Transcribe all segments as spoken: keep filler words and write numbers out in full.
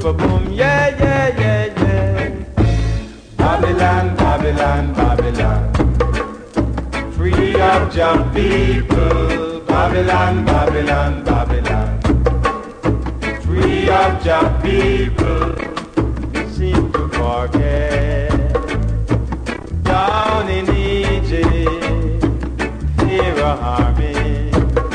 super boom, yeah, yeah, yeah, yeah. Babylon, Babylon, Babylon. Free up your people. Babylon, Babylon, Babylon. Free up your people. You seem to forget. Down in Egypt, Pharaoh armies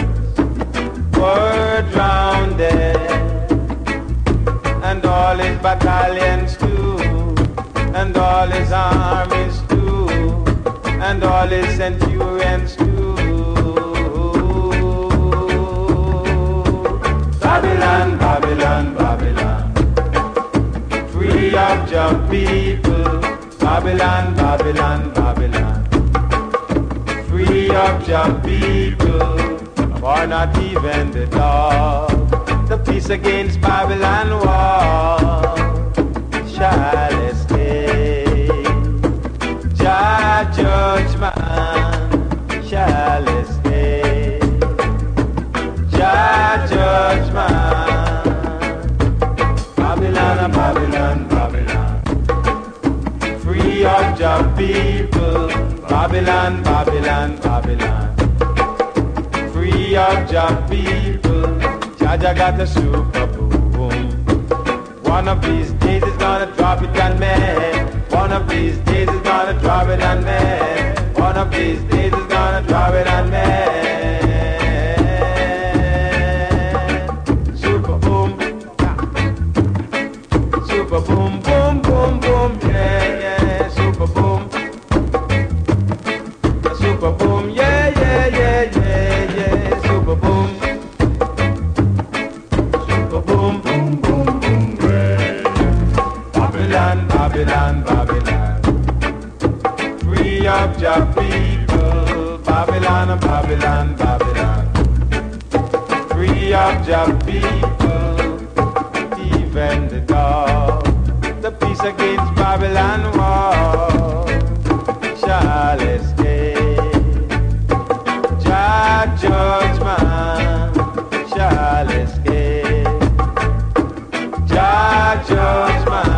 were drowned there, and all his battalions too, and all his armies too, and all his centurions too. Babylon, Babylon, Babylon, free up your people. Babylon, Babylon, Babylon, free up your people, or not even the dog. The peace against Babylon war shall escape. Jah judgment shall escape. Jah judgment. Babylon, Babylon, Babylon, free up your people. Babylon, Babylon, Babylon, free up your people. Jaja got the super boom. One of these days is gonna drop it on me. One of these days is gonna drop it on me. One of these days is gonna drop it on me. Super boom, super boom, boom, boom, boom, yeah, yeah, super boom, super boom, yeah, yeah, yeah, yeah, yeah, super boom. Babylon, Babylon, free up your people. Babylon, Babylon, Babylon, free up your people. Even the dog, the peace against Babylon war shall escape. Jah judgment shall escape. Jah judgment.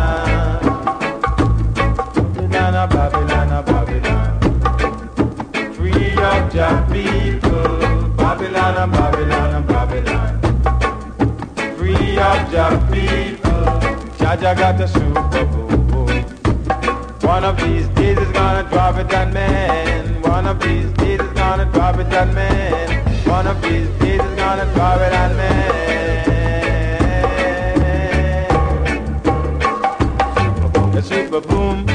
Babylon, Babylon, free up your people. Babylon, Babylon, Babylon, free up your people. Jaja got the super boom. One of these days is gonna drop it on men. One of these days is gonna drop it on men. One of these days is gonna drop it on men. The super boom.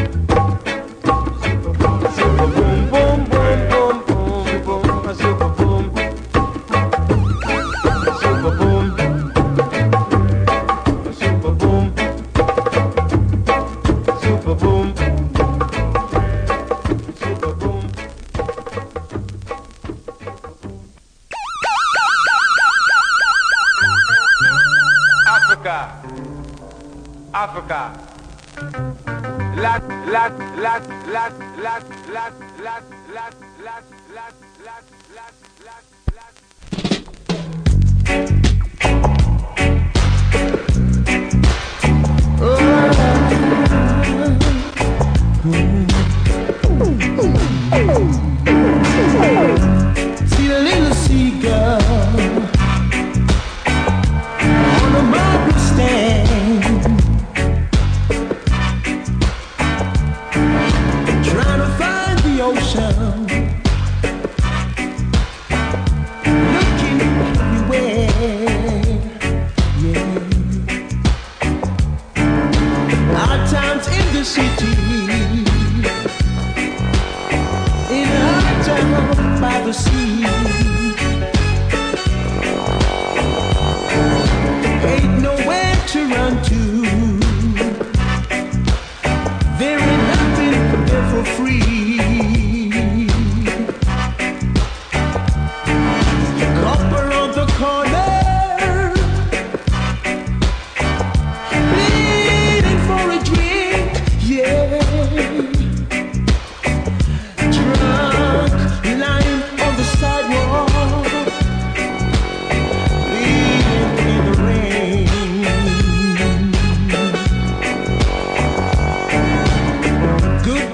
Africa. Lat, lat, lat, lat, lat, lat, lat, lat, lat, lat, lat, lat, lat, lat. See the little seagull on the marble stand, trying to find the ocean, looking everywhere, yeah. Our times in the city,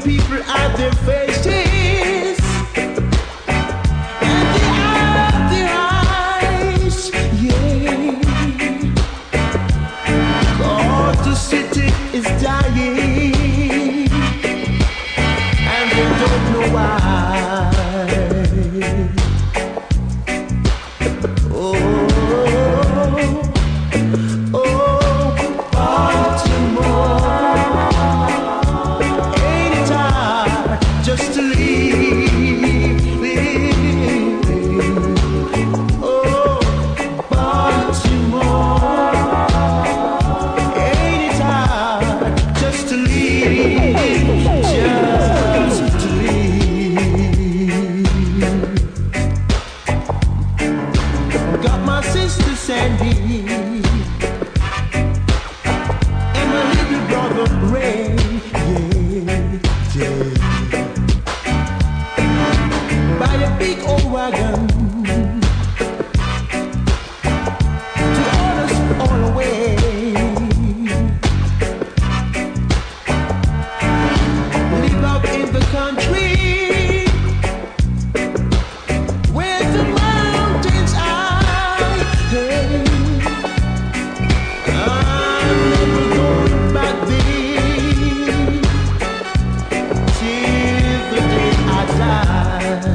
people at their faces, and they have their eyes, yeah. Cause the city is dying, and they don't know why. Oh, oh, Baltimore. Just to leave, leave. Oh, Baltimore, ain't it hard just to leave, just to leave. Got my sister Sandy and my little brother Ray, yeah, yeah. By a big old wagon to haul us all away. Live out in the country where the mountains are. Hey, I'm never going back there till the day I die.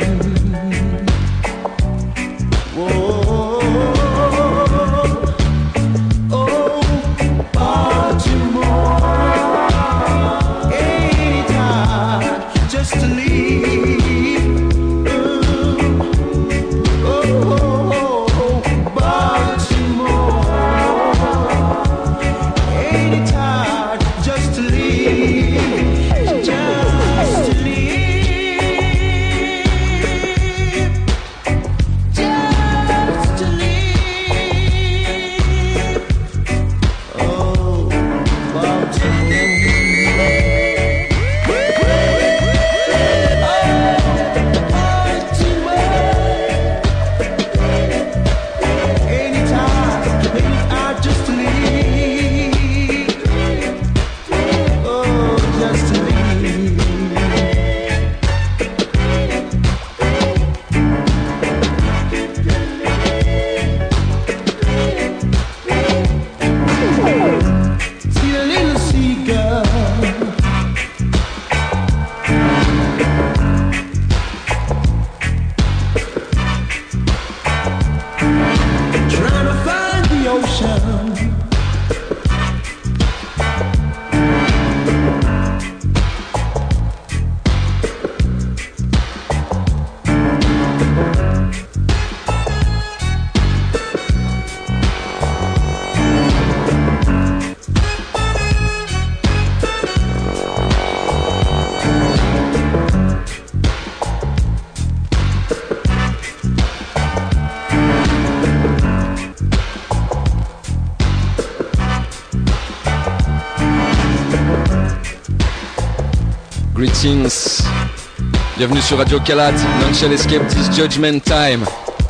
Greetings, bienvenue sur Radio Kalad, None Shall Escape This Judgment Time,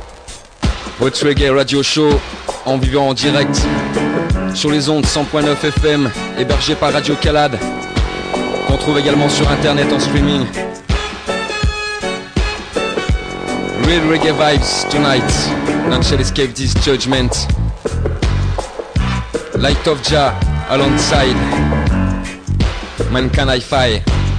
votre reggae radio show en vivant en direct sur les ondes cent point neuf F M, hébergé par Radio Kalad, qu'on trouve également sur internet en streaming. Real reggae vibes tonight, None Shall Escape This Judgment. Light of Jah alongside Mankind Hi-Fi.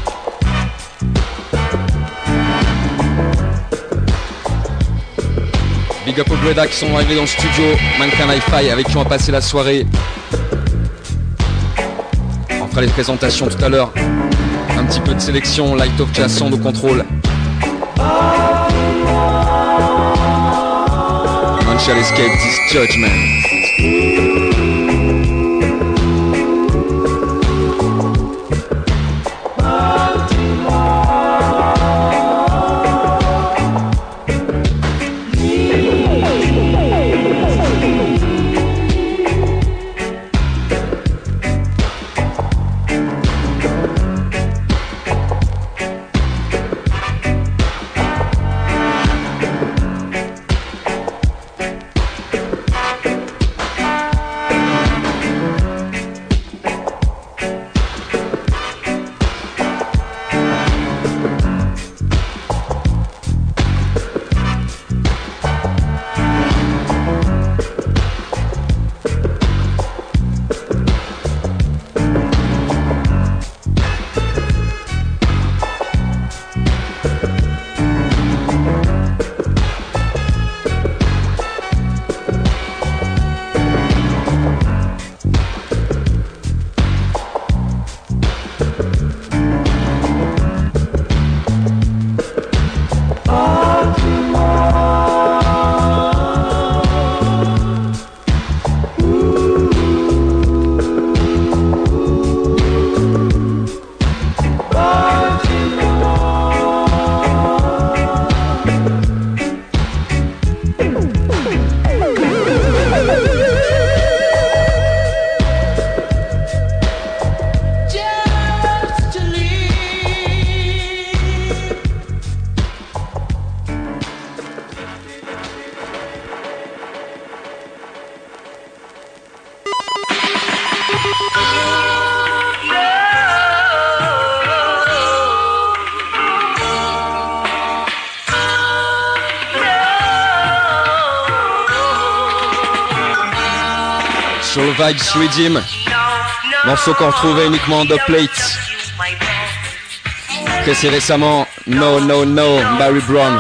Big up aux Breda qui sont arrivés dans le studio, Mankind Hi-Fi avec qui on va passer la soirée. On fera les présentations tout à l'heure. Un petit peu de sélection, Light of Jah, Sound au contrôle. None shall escape this judgment. sur le Vibes Redeem, morceau qu'on retrouvait uniquement en dubplate. Très récemment, No No No, Barry Brown.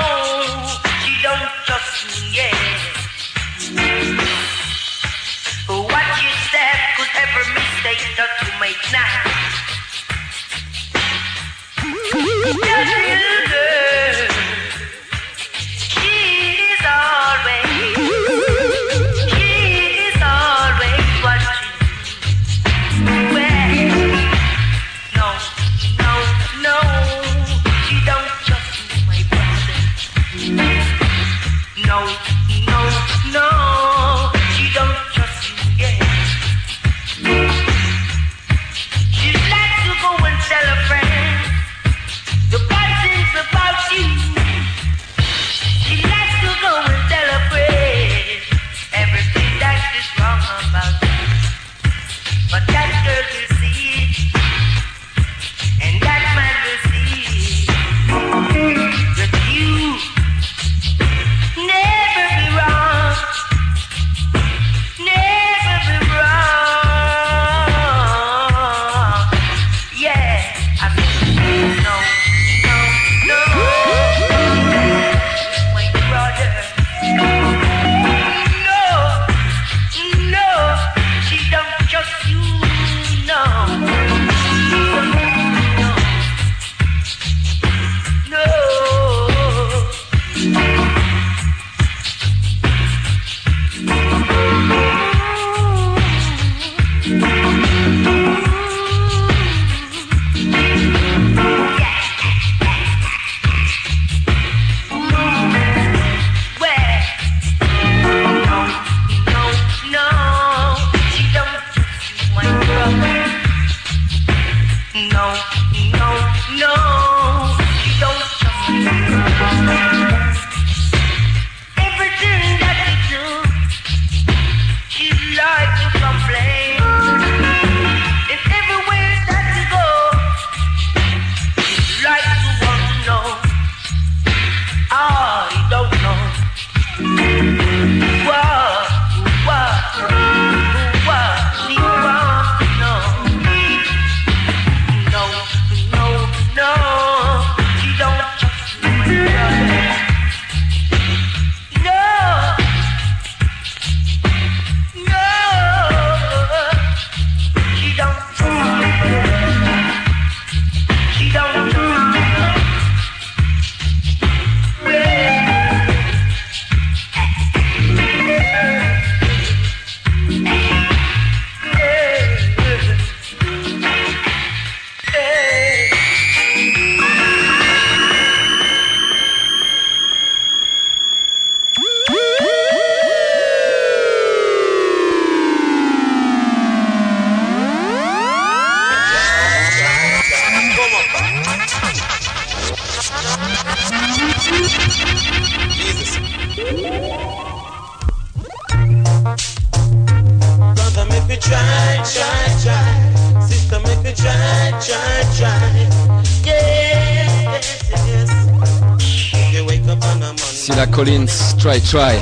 Silla Collins, Try Try.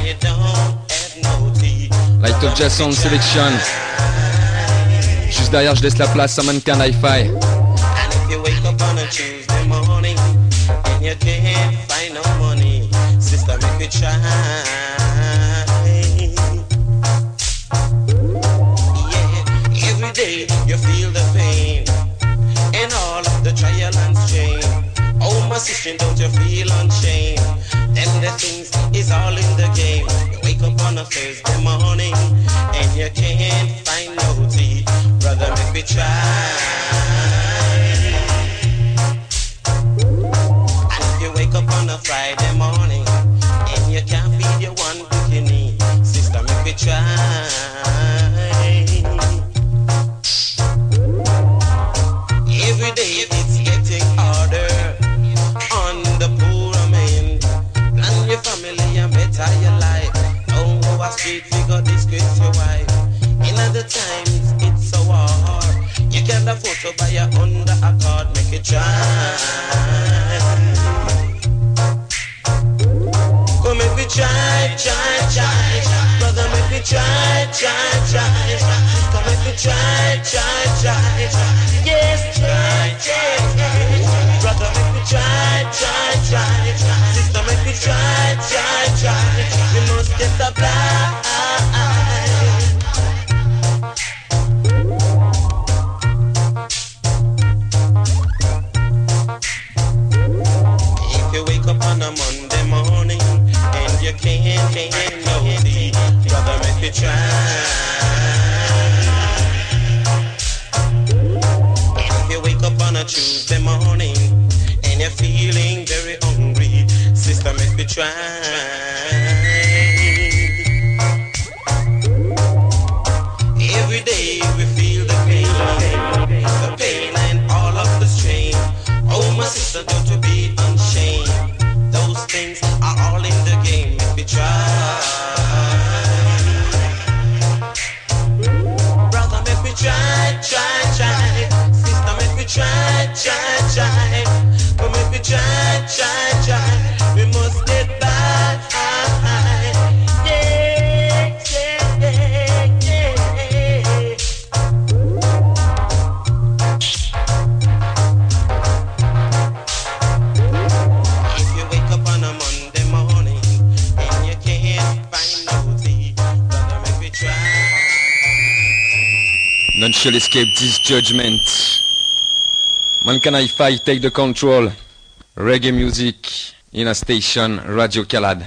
Light of Jazz Sound Selection. Juste derrière, je laisse la place à Mannequin Hi-Fi. You feel the pain and all of the trial and strain. Oh, my sister, don't you feel unchained? Then the things is all in the game. You wake up on a Thursday morning and you can't find no tea. Brother, make me try. And if you wake up on a Friday morning and you can't feed your one bikini, sister, make me try. Every day it's getting harder on the poor man. Plan your family and better your life. Don't go a street figure, disgrace your wife. In other times it's so hard. You can't afford to buy a under a card. Make it try. Come make me try, try, try. Brother, make me try, try, try. Sister, make me try, try, try. Yes, try, try, try. Brother, make me try, try, try. Sister, make me try, try, try. We must get the blind. If you wake up on a Monday morning and you can't, can't know the brother, make me try. If you wake up on a Tuesday morning and you're feeling very hungry, sister, make me try. Every day we feel the pain, the pain and all of the strain. Oh, my sister, don't you be unshamed. Those things are all in the game. Make me try. Brother, make me try, try, try. Sister, make me try, try, try. But make me try, try, try. We must get by. Yeah, yeah, yeah, yeah. If you wake up on a Monday morning and you can't find no tea, brother, make me try. Nunshell Escape, This Judgment. Mankind Hi-Fi, Take the Control. Reggae music in a station, Radio Kalad.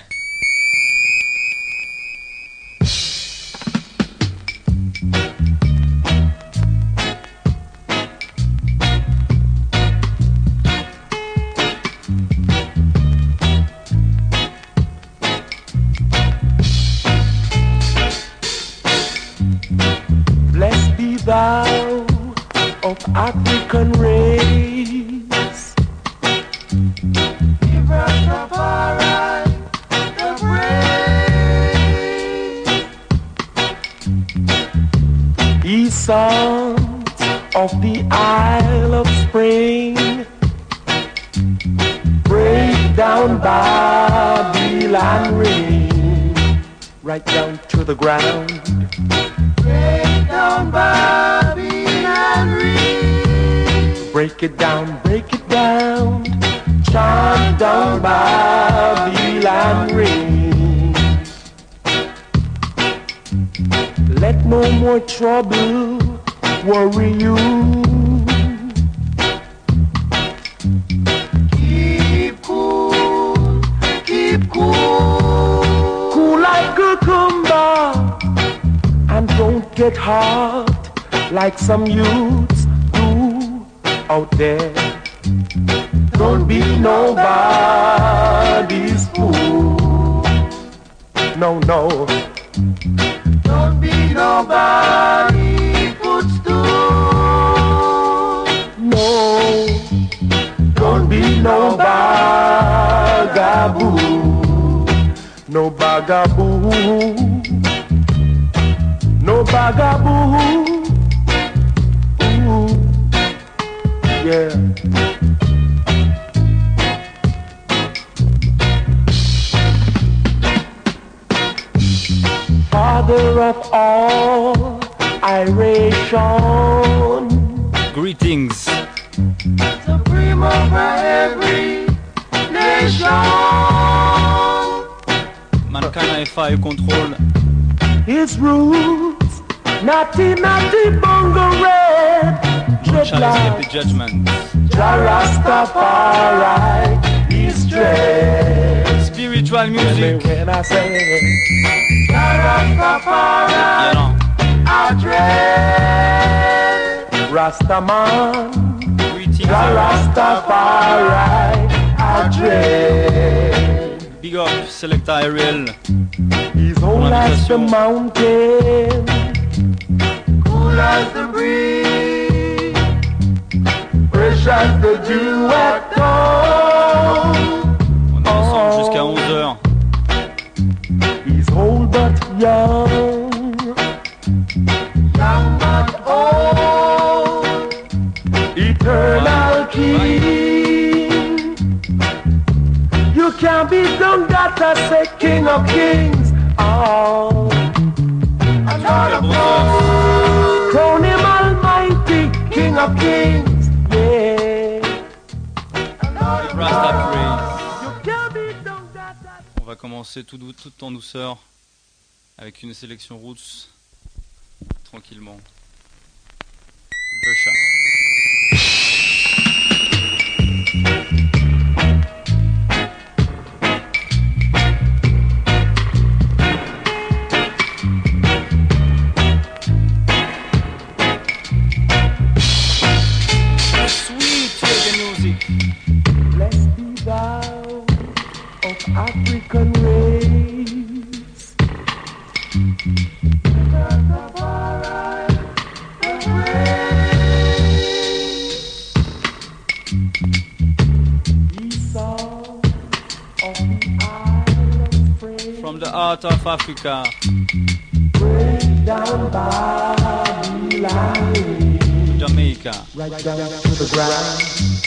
Blessed be thou of African race. Give Rastafari the praise. Ye sons of the Isle of Spring, break down Babylon ring, right down to the ground. Break down Babylon ring. Break it down, break it down. Chant down Babylon ring. Let no more trouble worry you. Keep cool, keep cool. Cool like cucumber. And don't get hot like some youths do out there. Don't be nobody's fool. No, no. Don't be nobody's footstool. No. Don't be no bagaboo. No bagaboo. No bagaboo. Ooh. Yeah. Father of all iration, Greetings. supreme over every nation. Mankind Hi-Fi au contrôle. His roots, natty natty bongo red, Nunshell Escape, dreadlock, The Judgment. Jarastafari, he's dread. Spiritual And music. when I say Jarastafari, Violent. I dread. Rastaman, Greetings. Jarastafari, I dread. Big up, Selecta Ariel. He's old as the mountain, cool as the breeze, fresh as the dew at dawn. On est ensemble jusqu'à onze heures. He's old but young, young but old, eternal King. You can't be done, gotta say King of Kings. Oh, Michael Brothers. Crown him Almighty, King of Kings, yeah. Les Rasta Praise. You can't beat down that, that. On va commencer tout, dou- tout en douceur avec une sélection roots, tranquillement. Vesha. Sweet reggae music. Blessed be thou of African race. Esau of the Isle of Praise. From the heart of Africa. Break down Babylon, Jamaica. right down to the ground.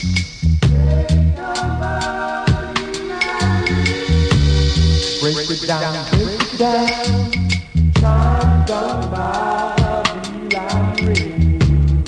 Break it down, break it down, chant down Babylon ring.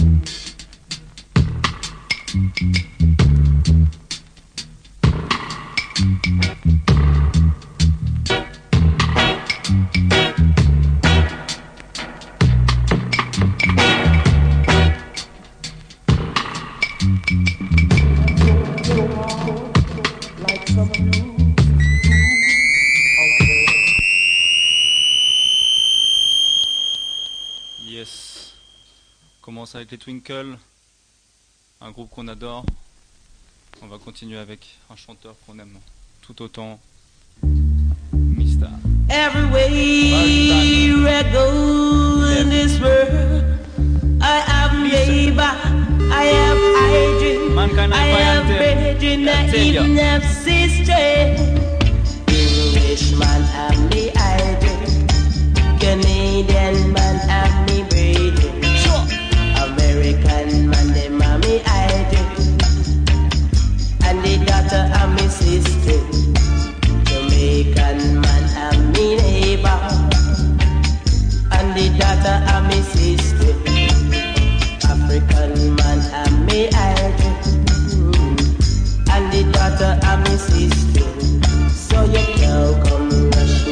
Like some new Yes. On commence avec les Twinkle, un groupe qu'on adore. On va continuer avec un chanteur qu'on aime tout autant, Mista. Everywhere I go in this world, I have neighbor, I have hygiene, Mankind I have brethren, I even have sister. Englishman have me hygiene, Canadian man have me brethren, American man them have me hygiene, and the daughter have me sister. Jamaican man and me neighbor, and the daughter and me sister. African man and me idol, and the daughter and me sister. So you can't come rush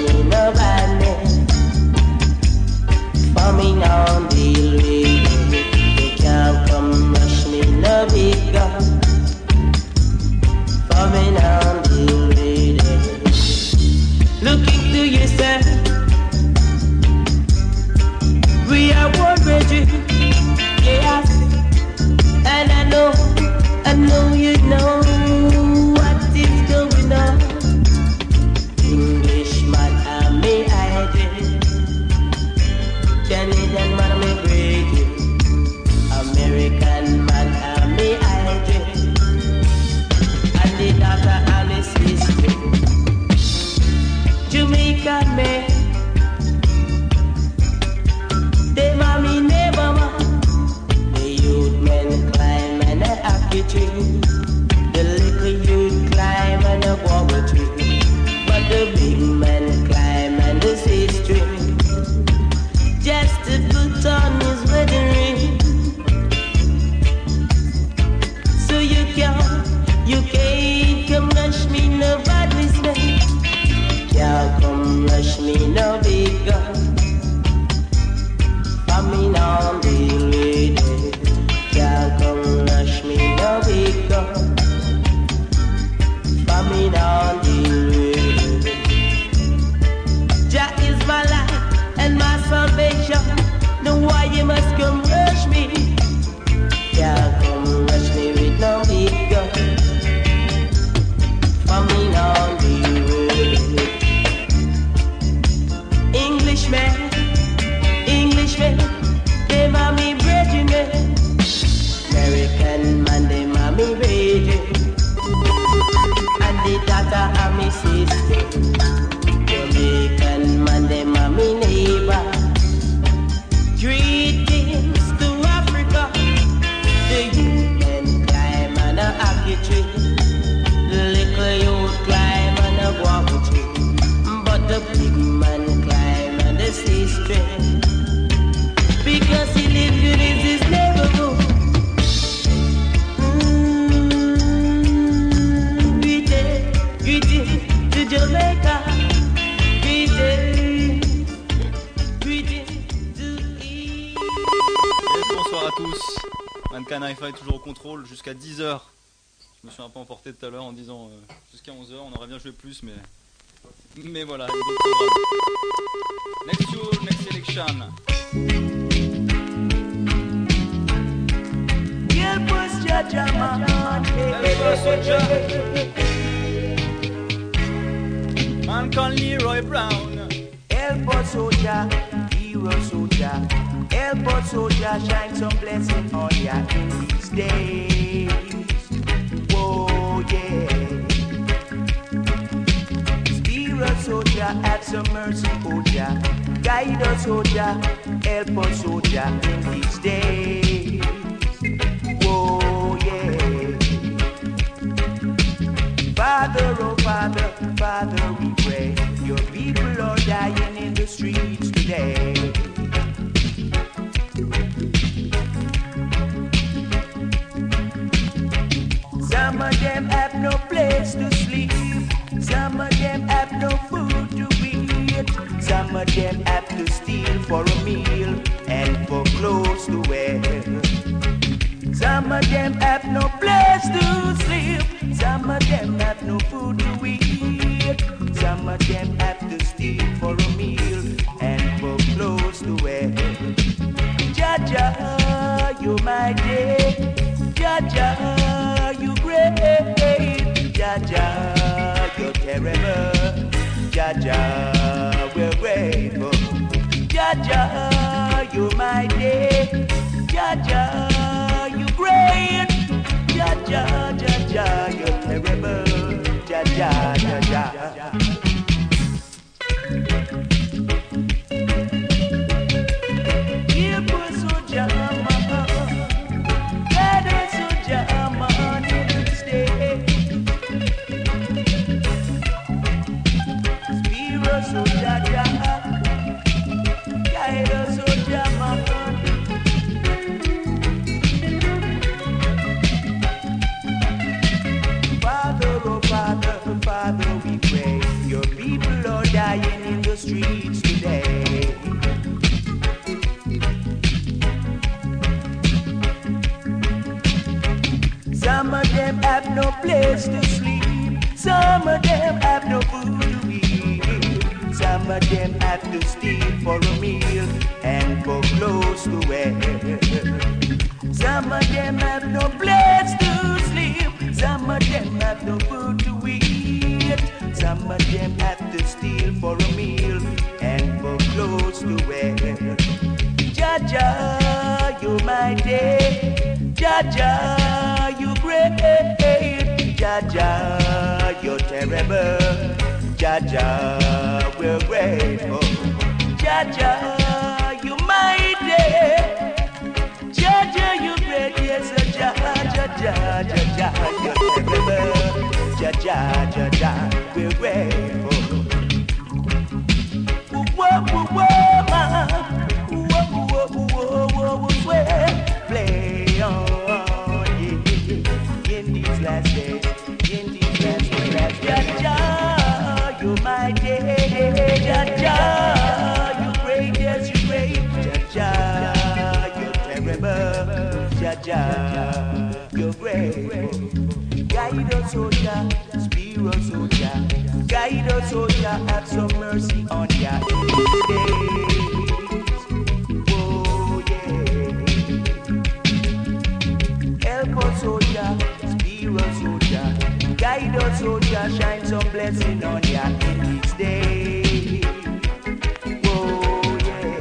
Scan Hi-Fi toujours au contrôle jusqu'à dix heures. Je me suis un peu emporté tout à l'heure en disant euh, jusqu'à onze heures, on aurait bien joué plus, mais mais voilà, il y a d'autres programmes. Next tour, next selection. Man called Leroy Brown. Help us, soldier, hero soldier. Help us, soldier, shine some blessing on ya in these days. Whoa, yeah. Spirit soldier, have some mercy, soldier. Guide us, soldier. Help us, soldier, in these days. Whoa, yeah. Father, oh Father, Father, we pray. Your people are dying in the streets today. Some of them have no place to sleep. Some of them have no food to eat. Some of them have to steal for a meal and for clothes to wear. Some of them have no place to sleep. Some of them have no food to eat. Some of them have to steal for a meal and for clothes to wear. Jah-Jah, you mighty. Jah-Jah, you great. Jah-Jah, you're terrible. Jah-Jah, we're grateful. Jah-Jah, you mighty. Jah-Jah, you great. Jah-Jah, Jah-Jah, you're terrible. Jah-Jah, Jah-Jah. You put so Jah-Ma, God is so Jah-Ma on this day. Spirit so Jah-Jah, guide us so Jah-Ma. Father, oh Father, Father, we pray. Your people are dying in the streets today. Some of them have no place to sleep. Some of them have no food to eat. Some of them have to steal for a meal and for clothes to wear. Some of them have no place to sleep. Some of them have no food to eat. Some of them have to steal for a meal and for clothes to wear. Jah-Jah, you mighty. Jah-Jah, you great. Jah-Jah, you're terrible. Jah-Jah, we're grateful. Jah-Jah, you mighty. Jah-Jah, you great. Yes, Jah, Jah, Jah, Jah, Jah, you're terrible. Jah-Jah, Jah-Jah, we're grateful. Whoa, whoa, whoa, man. Whoa, whoa, whoa, whoa, whoa, swear. Play on, yeah. In these last days, in these last days. Jah-Jah, you mighty. Jah-Jah, you great, yes, you great. Jah-Jah, you're terrible. Jah-Jah, you're great. Guide us, soldier, spirit soldier. Guide us, soldier, have some mercy on ya in these days. Oh, yeah. Help us, soldier, spirit soldier. Guide us, soldier, shine some blessing on ya in these days. Oh,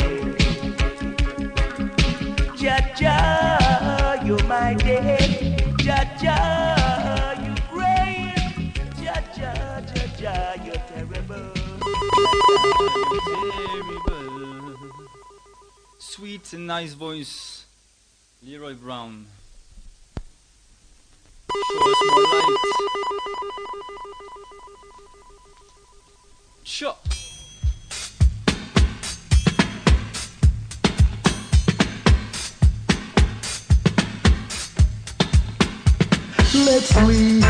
yeah. Jah-Jah, you're my day. Jah-Jah, you great. Jah-Jah, Jah-Jah, you're terrible. Terrible. Sweet and nice voice, Leroy Brown. Show us more light. Sure. Let's leave,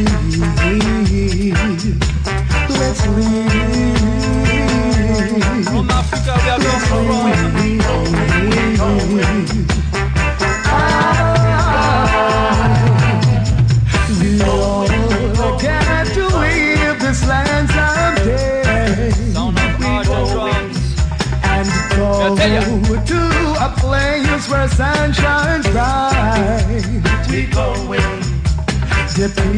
let's leave. From Africa, we are going from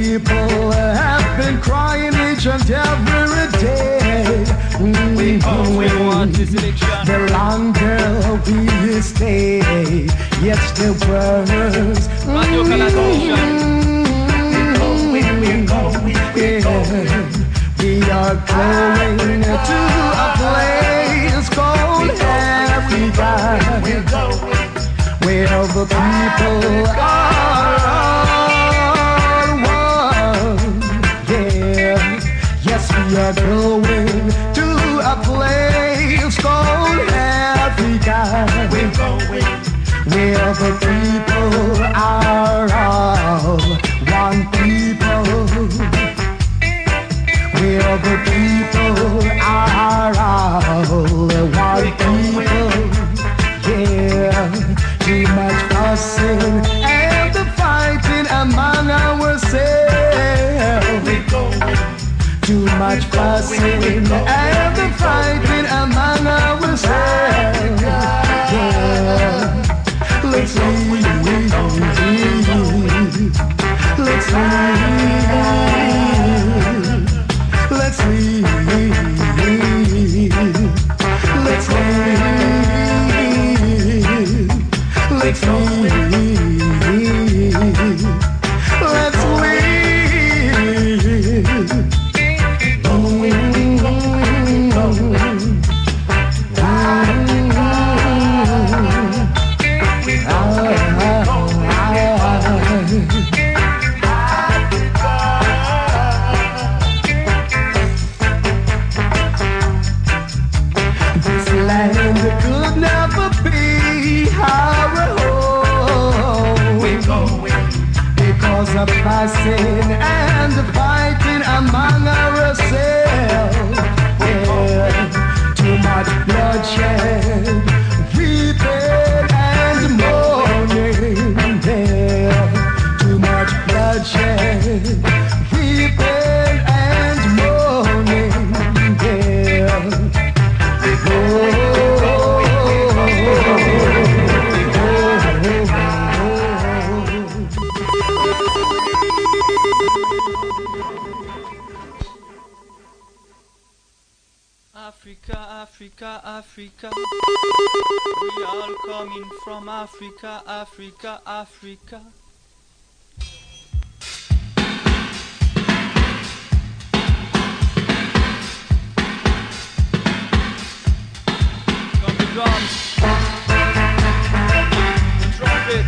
people have been crying each and every day. Mm-hmm. We always want this election. The longer we stay, yes, the worse. Radio Canada. We're going, we're going. We are going to a place called Africa, where the people are all one. Yeah, yes, we are going to a place called Africa, where the people are all one people. Where the people are all one people. Yeah, too much fussing and the fighting among ourselves. Too much fussing and the fighting among ourselves. Yeah, let's leave. Let's leave. Let's leave, let's leave, let's leave, let's could never be our home. We're going because of passing and fighting among ourselves. Yeah, too much bloodshed, weeping and mourning. Yeah, too much bloodshed, weeping and mourning. Yeah. Oh. Africa, Africa, Africa. We all coming from Africa, Africa, Africa. Come the drums. The trumpet.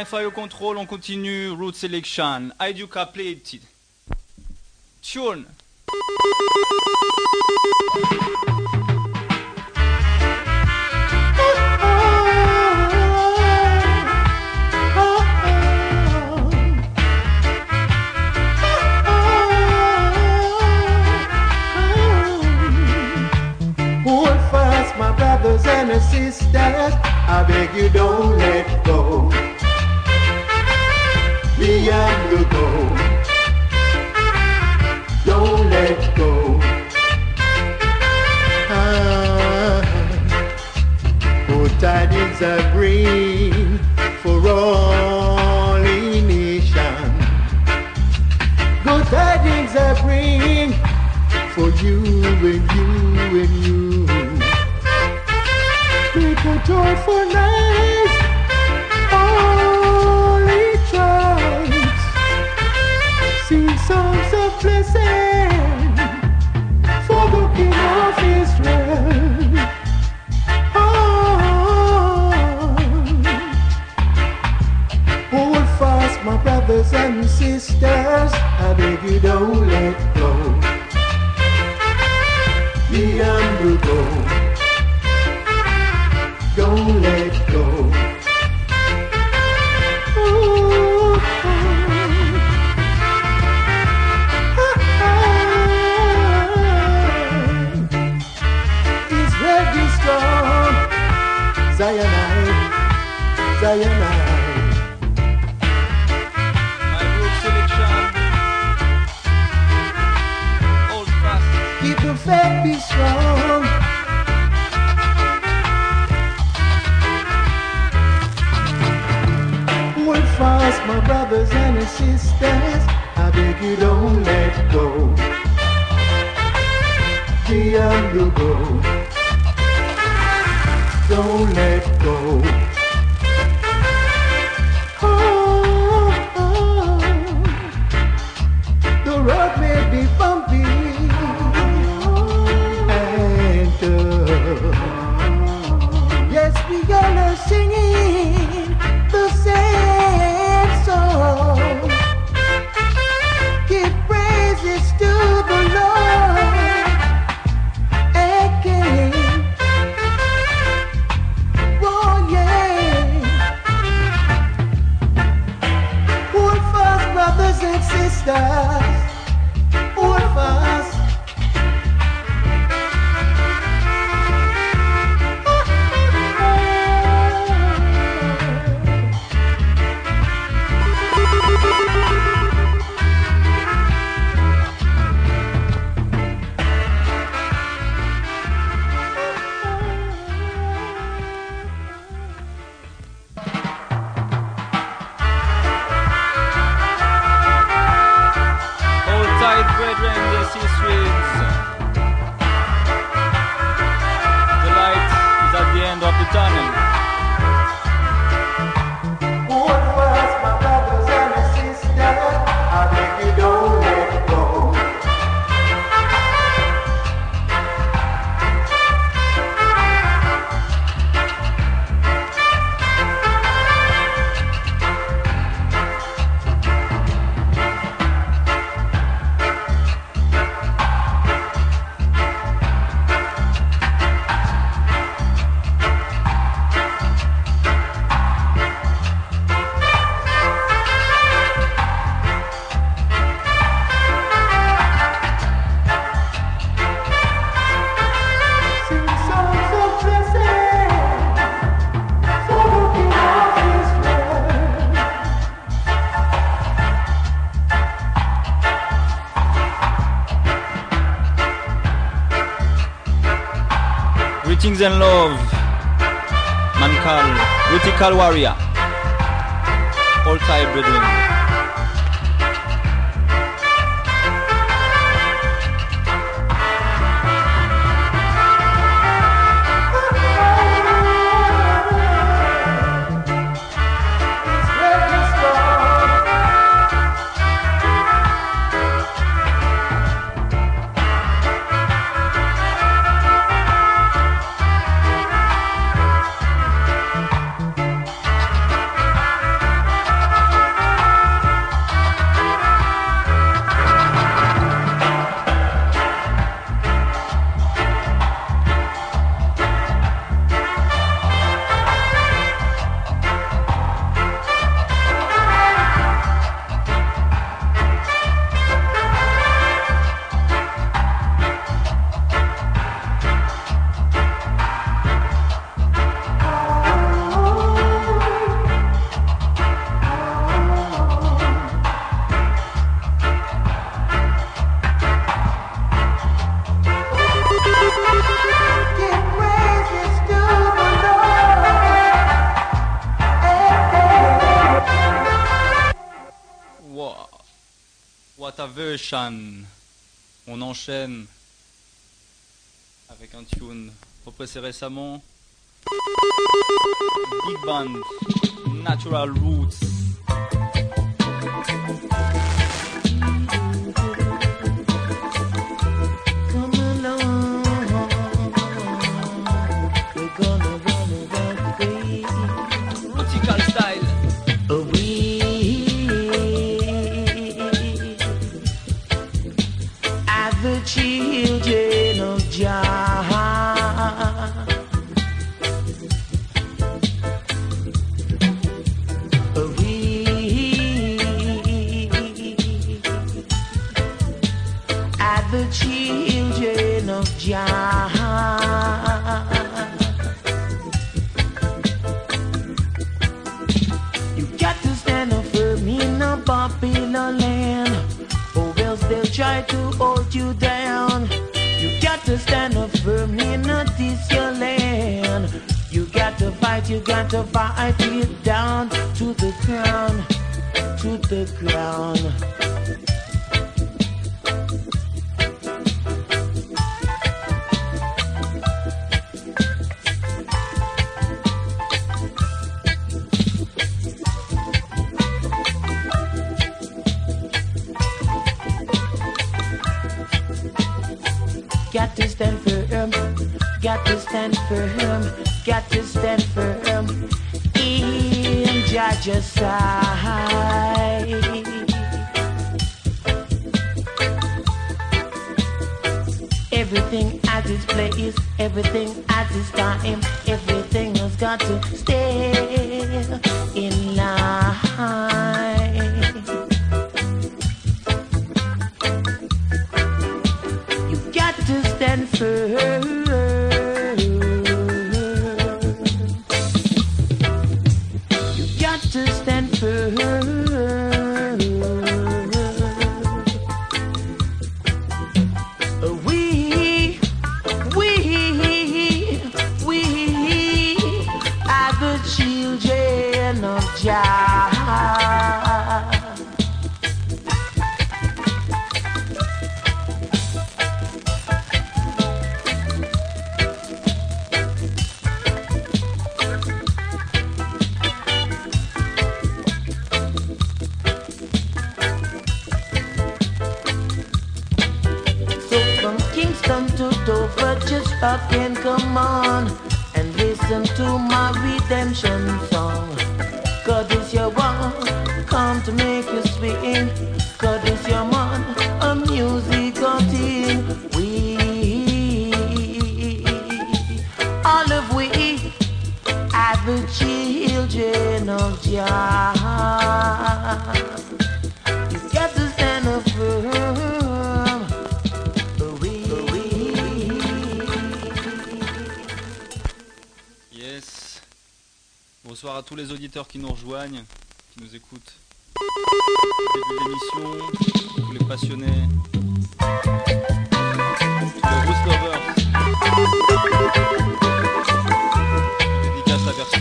Hi-Fi au contrôle, on continue. Root Selection. Iduka play it. Tune. Hold fast, my brothers and sisters. I beg you, don't let go. Beyond the goal, don't let go. Ah, good tidings are bring for all in nation. Good tidings I bring for you and you and you. Make a joyful night, all in tribes. Sing songs of blessing for the King of Israel. Oh, hold fast, my brothers and sisters. I beg you, don't let go. Beyond the goal, don't let go. Ooh, He's ready strong. Zionite, Zionite. My group selection. Hold fast. Keep the faith be strong. Hold fast, my brothers and sisters. I beg you, don't let go. Beyond the goal, don't let go. Oh, oh. The road may be bumpy and tough. Yes, we all are singing the same song. Give praises to the Lord again. Oh yeah. Hold fast, brothers and sisters. Hold fast. Hold tight, brethren, the sea streets. The light is at the end of the tunnel. Hold fast, my brothers and sisters. I beg you, don't let go. Sing songs of blessing for the King of Israel. Greetings and love. Mankal, Rutical Warrior. All tight, brethren. He's ready strong. What a version. On enchaîne avec un tune repressé récemment. Big Band, Natural Roots. Try to hold you down. You got to stand up firm in this your land. You got to fight, you got to fight it down to the ground, to the ground. Got to stand firm, got to stand firm, got to stand firm in Judge's side. Everything at its place, everything at its time, everything has got to stay in line. To stand firm. You got to stand firm. We, we, we are the children of Jah. Just fucking come on and listen to my redemption song. God is your one, come to make you swing. God is your man, a musical team. We, all of we, are the children of Jah. You got to stand up firm. Bonsoir à tous les auditeurs qui nous rejoignent, qui nous écoutent. Au début de l'émission, tous les passionnés, tous les Roots lovers. Dédicace la version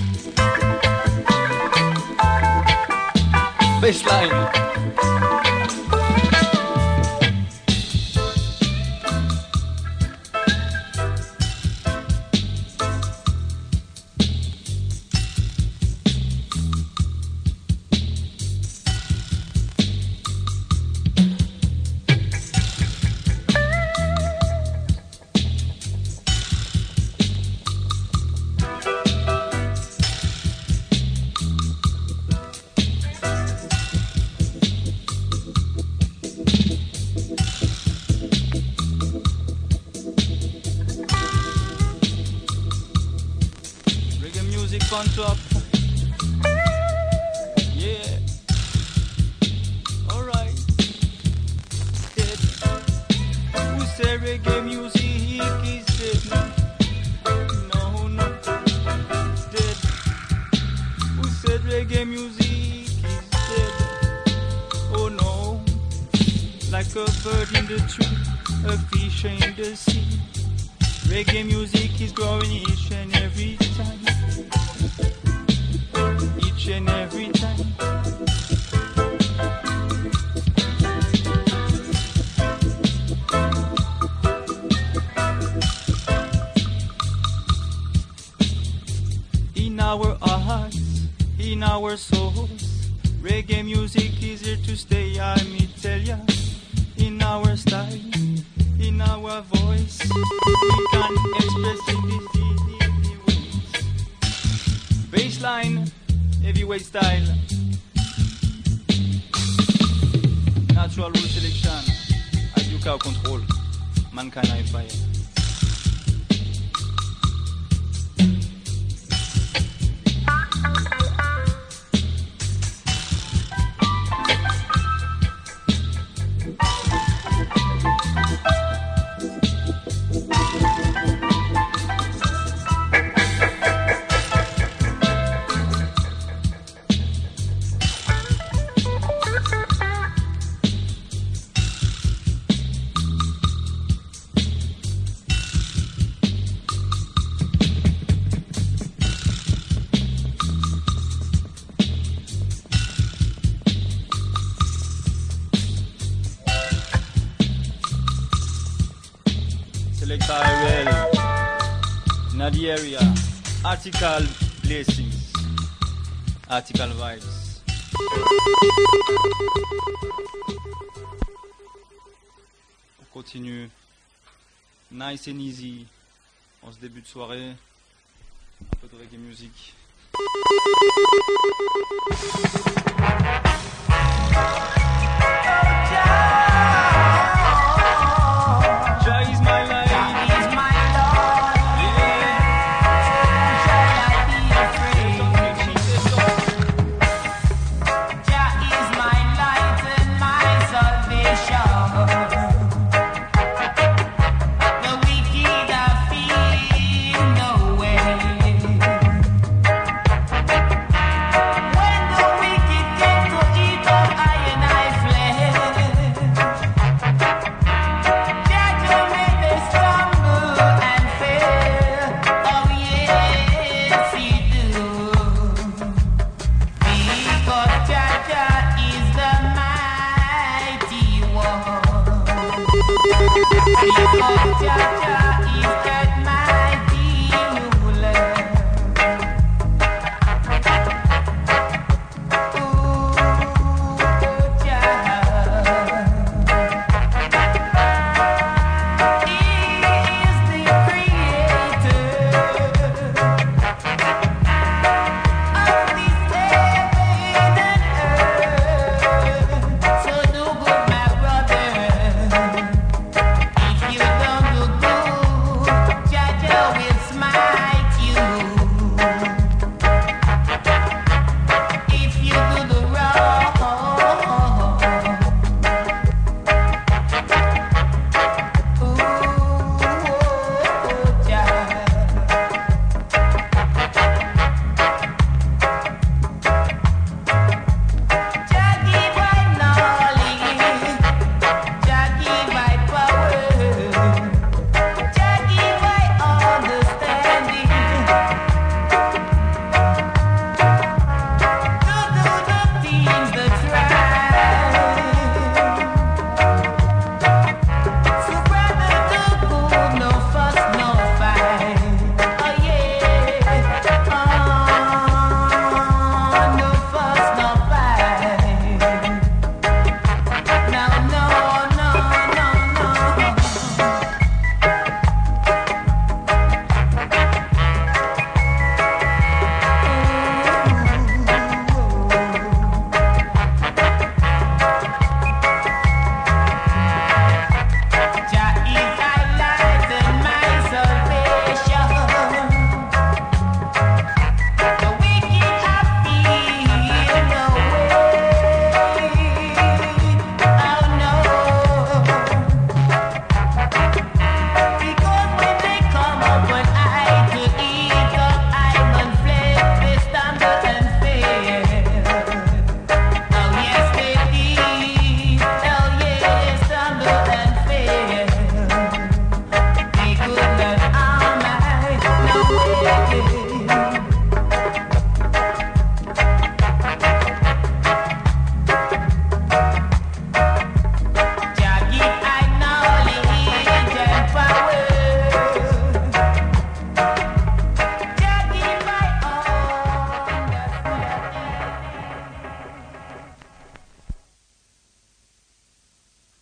Baseline. on top. Yeah. Alright. Dead. Who say reggae music is dead? No, no. Dead. Who said reggae music is dead? Oh no. Like a bird in the tree, a fish in the sea. Reggae music is growing each and every time. Each and every time. our souls. Reggae music is here to stay, I may tell ya. In our style, in our voice, we can express it in easy ways. Bassline, heavyweight style. Natural rule selection. Ayuka au control. Mankind high fire. The area, article blessings, article vibes. On continue, nice and easy, en ce début de soirée, un peu de reggae music. Joy is my life. You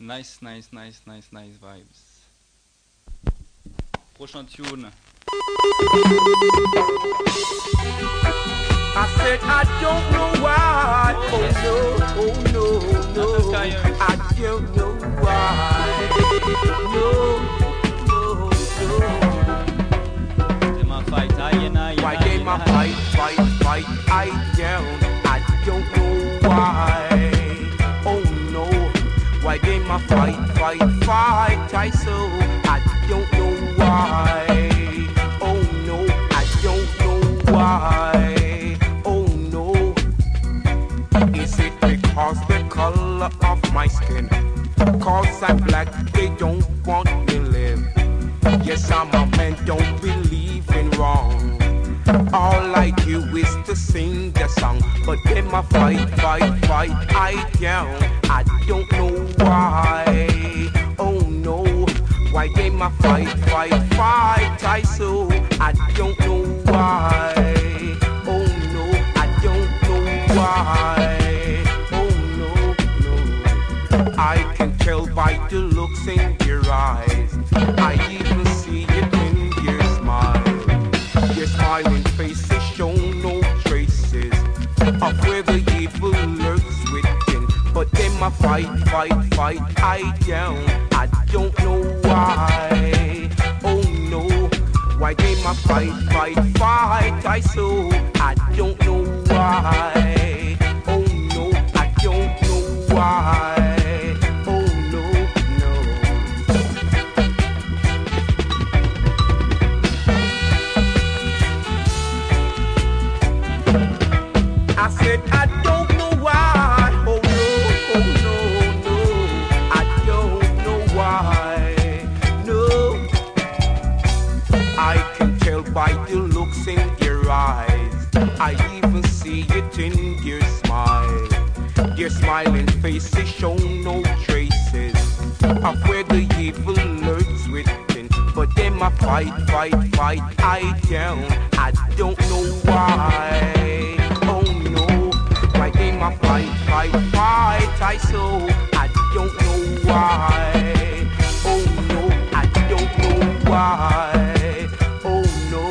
Nice, nice, nice, nice, nice vibes. Prochain tune. I said I don't know why. Oh no, oh no, no. I don't know why. No, no, no. They ma fight, I and I. Why they ma fight, fight, fight? I don't. I don't know why. Oh no. Why they ma fight, fight, fight? I so I don't know why. Oh no, I don't know why. Because the color of my skin, cause I'm black, they don't want me live. Yes, I'm a man, don't believe in wrong. All I do is to sing the song, but then my fight, fight, fight, I don't, I don't know why. Oh no, why they my fight, fight, fight, I so, I don't know why. Oh no, I don't know why. I can tell by the looks in your eyes. I even see it in your smile. Your smiling faces show no traces of where the evil lurks within. But then my fight, fight, fight, I down. I don't know why. Oh no, why they my fight, fight, fight? I so I don't know why. Oh no, I don't know why. I said I don't know why. Oh no, oh no, no. I don't know why. No. I can tell by the looks in your eyes. I even see it in your smile. Your smiling faces show no traces of where the evil lurks within. But then my fight, fight, fight, I down. I don't know why. Why they my fight, fight, fight? I so I don't know why. Oh no, I don't know why. Oh no.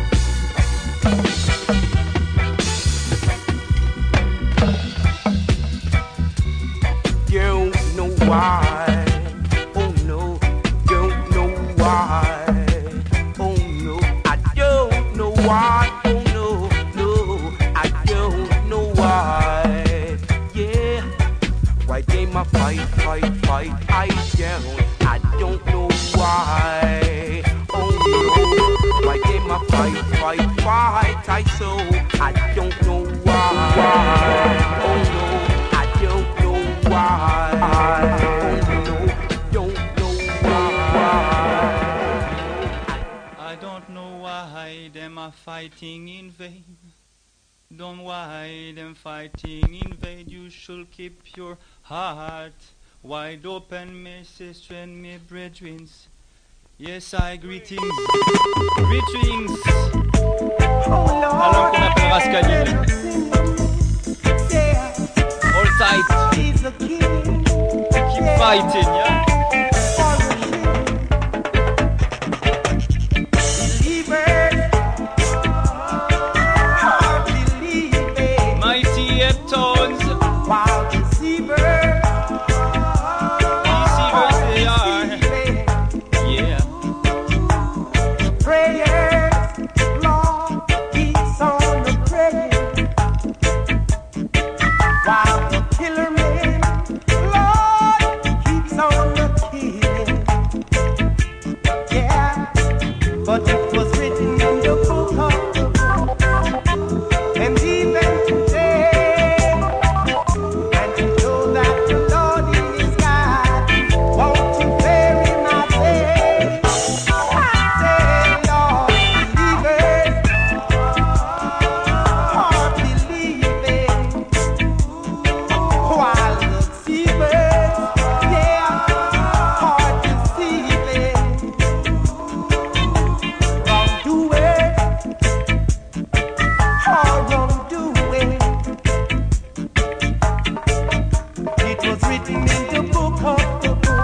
Don't know why. Oh no, don't know why. Oh no, I don't know why. Oh no, no, I don't know why. Yeah, why they my fight, fight, fight? I don't, I don't know why. Oh no, why they my fight, fight, fight? I so I don't know why. Oh no, I don't know why. Oh no, don't know why. I don't know why them are fighting in vain. Don't why them fighting in vain. You should keep your heart wide open, my sister and my brethren. Yes, I greetings, greetings. Alors qu'on appelle Rascalil. All tight. Keep fighting, yeah. While deceivers, deceivers they are, yeah. Prayers, Lord, keeps on the praying. While the killer man, Lord, keeps on the killing. Yeah, but it was written in the book of the book, and even today. It was written in the book of the book.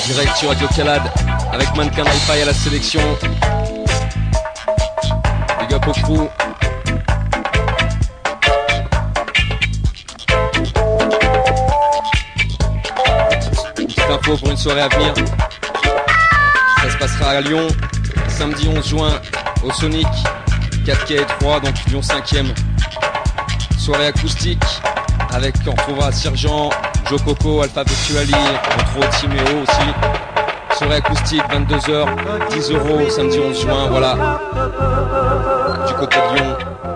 direct sur Radio Calad avec Mannequin Hi-Fi à la sélection. Big up au crew. Une petite info pour une soirée à venir. Ça se passera à Lyon, samedi onze juin au Sonic, quatre quai et trois, donc Lyon cinquième. Soirée acoustique avec, on retrouvera Sergent, Joe Coco, Alpha Virtuali, entre autres Timéo aussi. Soirée acoustique, vingt-deux heures, dix euros, samedi onze juin, voilà. Du côté de Lyon.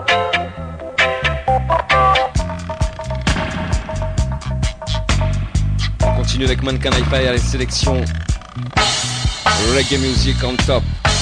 On continue avec Mannequin Hi-Fi à la sélection. Reggae music on top.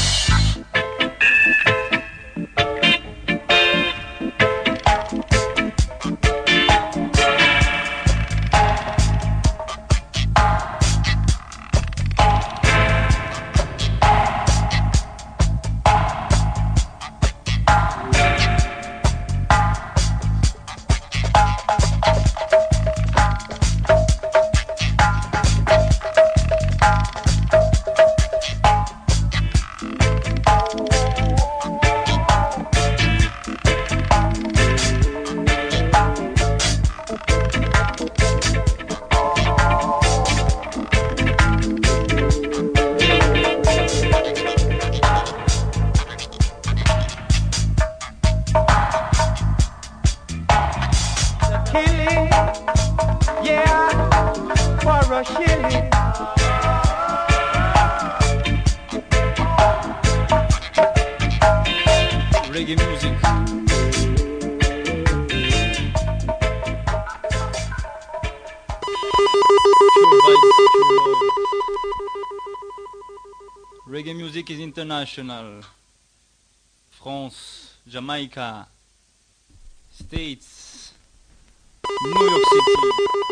Reggae music is international. France, Jamaica, States, New York City,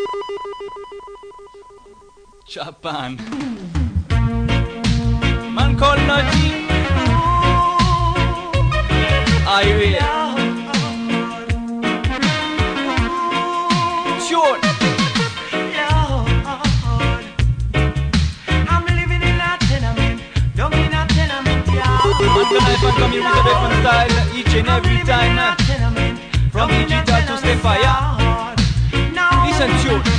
Japan. Man called Naji. I will. Sure. Man can help and come here with a different style each and every time. From digital to step fire. Listen to it.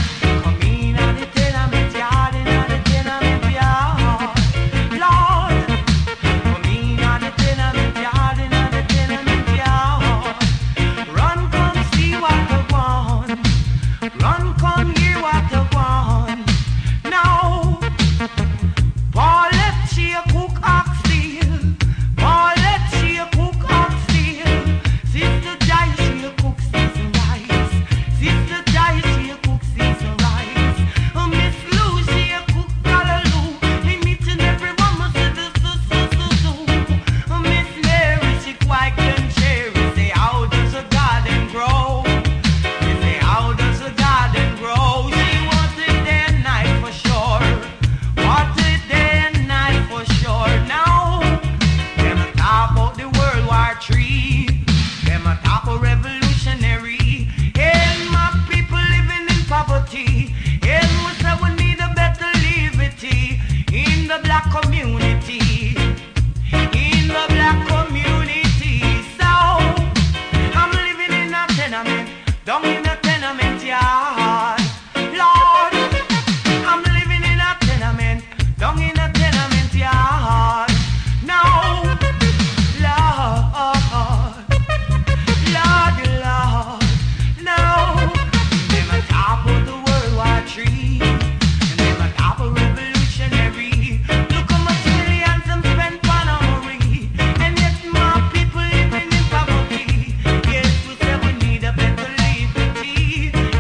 Yes, we said we need a better liberty.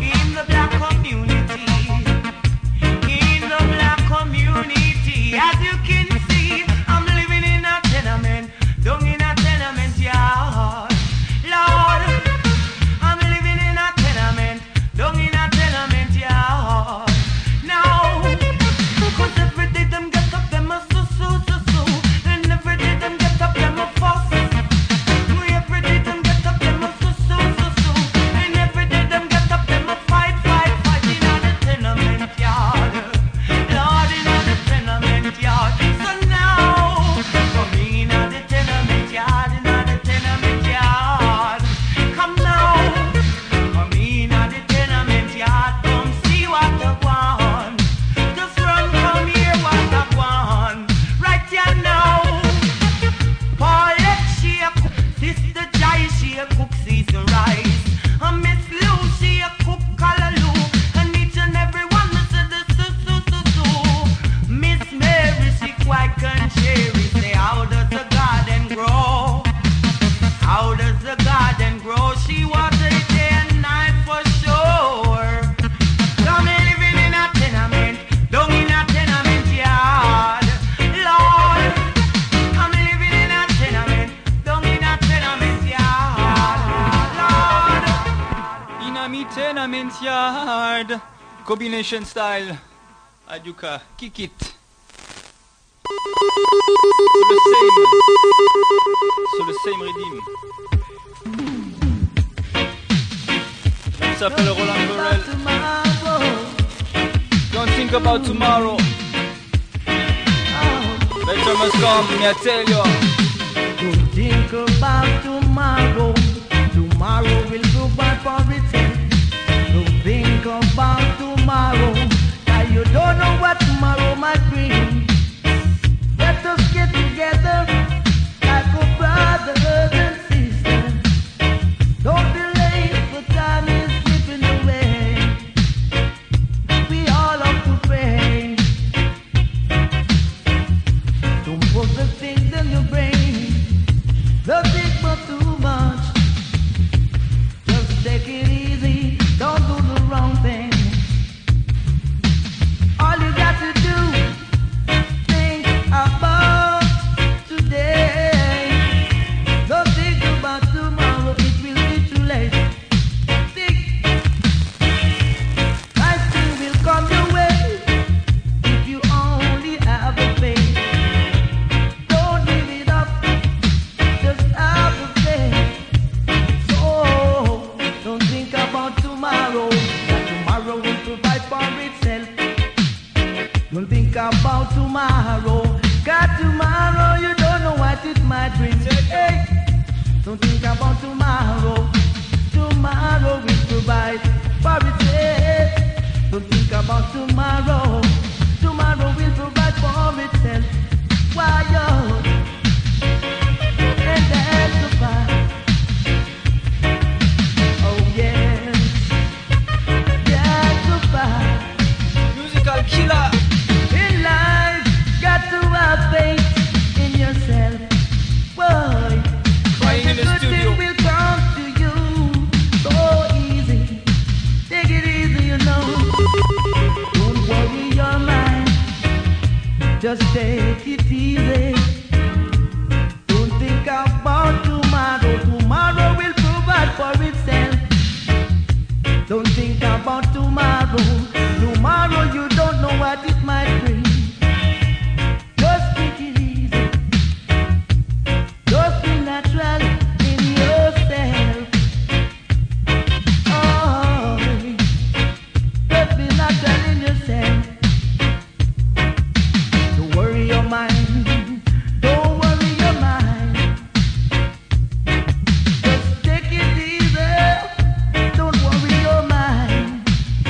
Tenement Yard, combination style, Aduka, kick it. Sur le same, sur le same rhythm. Ça s'appelle Roland Burrell. Don't think about tomorrow. Better must come, me I tell you. Don't think about tomorrow. Tomorrow will go back for itself. Don't think about tomorrow. Now you don't know what tomorrow might bring. Let us get together like a brothers and sisters. Don't delay, for time is slipping away. We all have to pray. Don't put the things in your brain. Don't think about too much. Just take it easy. Don't do the wrong thing. All you got to do, think about today. Don't think about tomorrow, it will be too late. Think, nice thing will come your way if you only have a faith. Don't give it up, just have a faith. So, don't think about tomorrow, that tomorrow will provide for itself. Don't think about tomorrow. Got tomorrow, you don't know what it might bring. Hey, don't think about tomorrow. Tomorrow will provide for itself. Don't think about tomorrow. Tomorrow will provide for itself. Why yo? And that's the fact. Oh yes, that's the fact. Musical killer. In life, got to have faith in yourself. Boy, Crying in the good studio. thing will come to you so easy. Take it easy, you know. Don't worry your mind. Just take it easy. Don't think about tomorrow. Tomorrow will provide for itself. Don't think about tomorrow. Tomorrow you don't know what it might bring. Just take it easy. Just be natural in yourself. Oh, just be natural in yourself. Don't worry your mind. Don't worry your mind. Just take it easy. Don't worry your mind.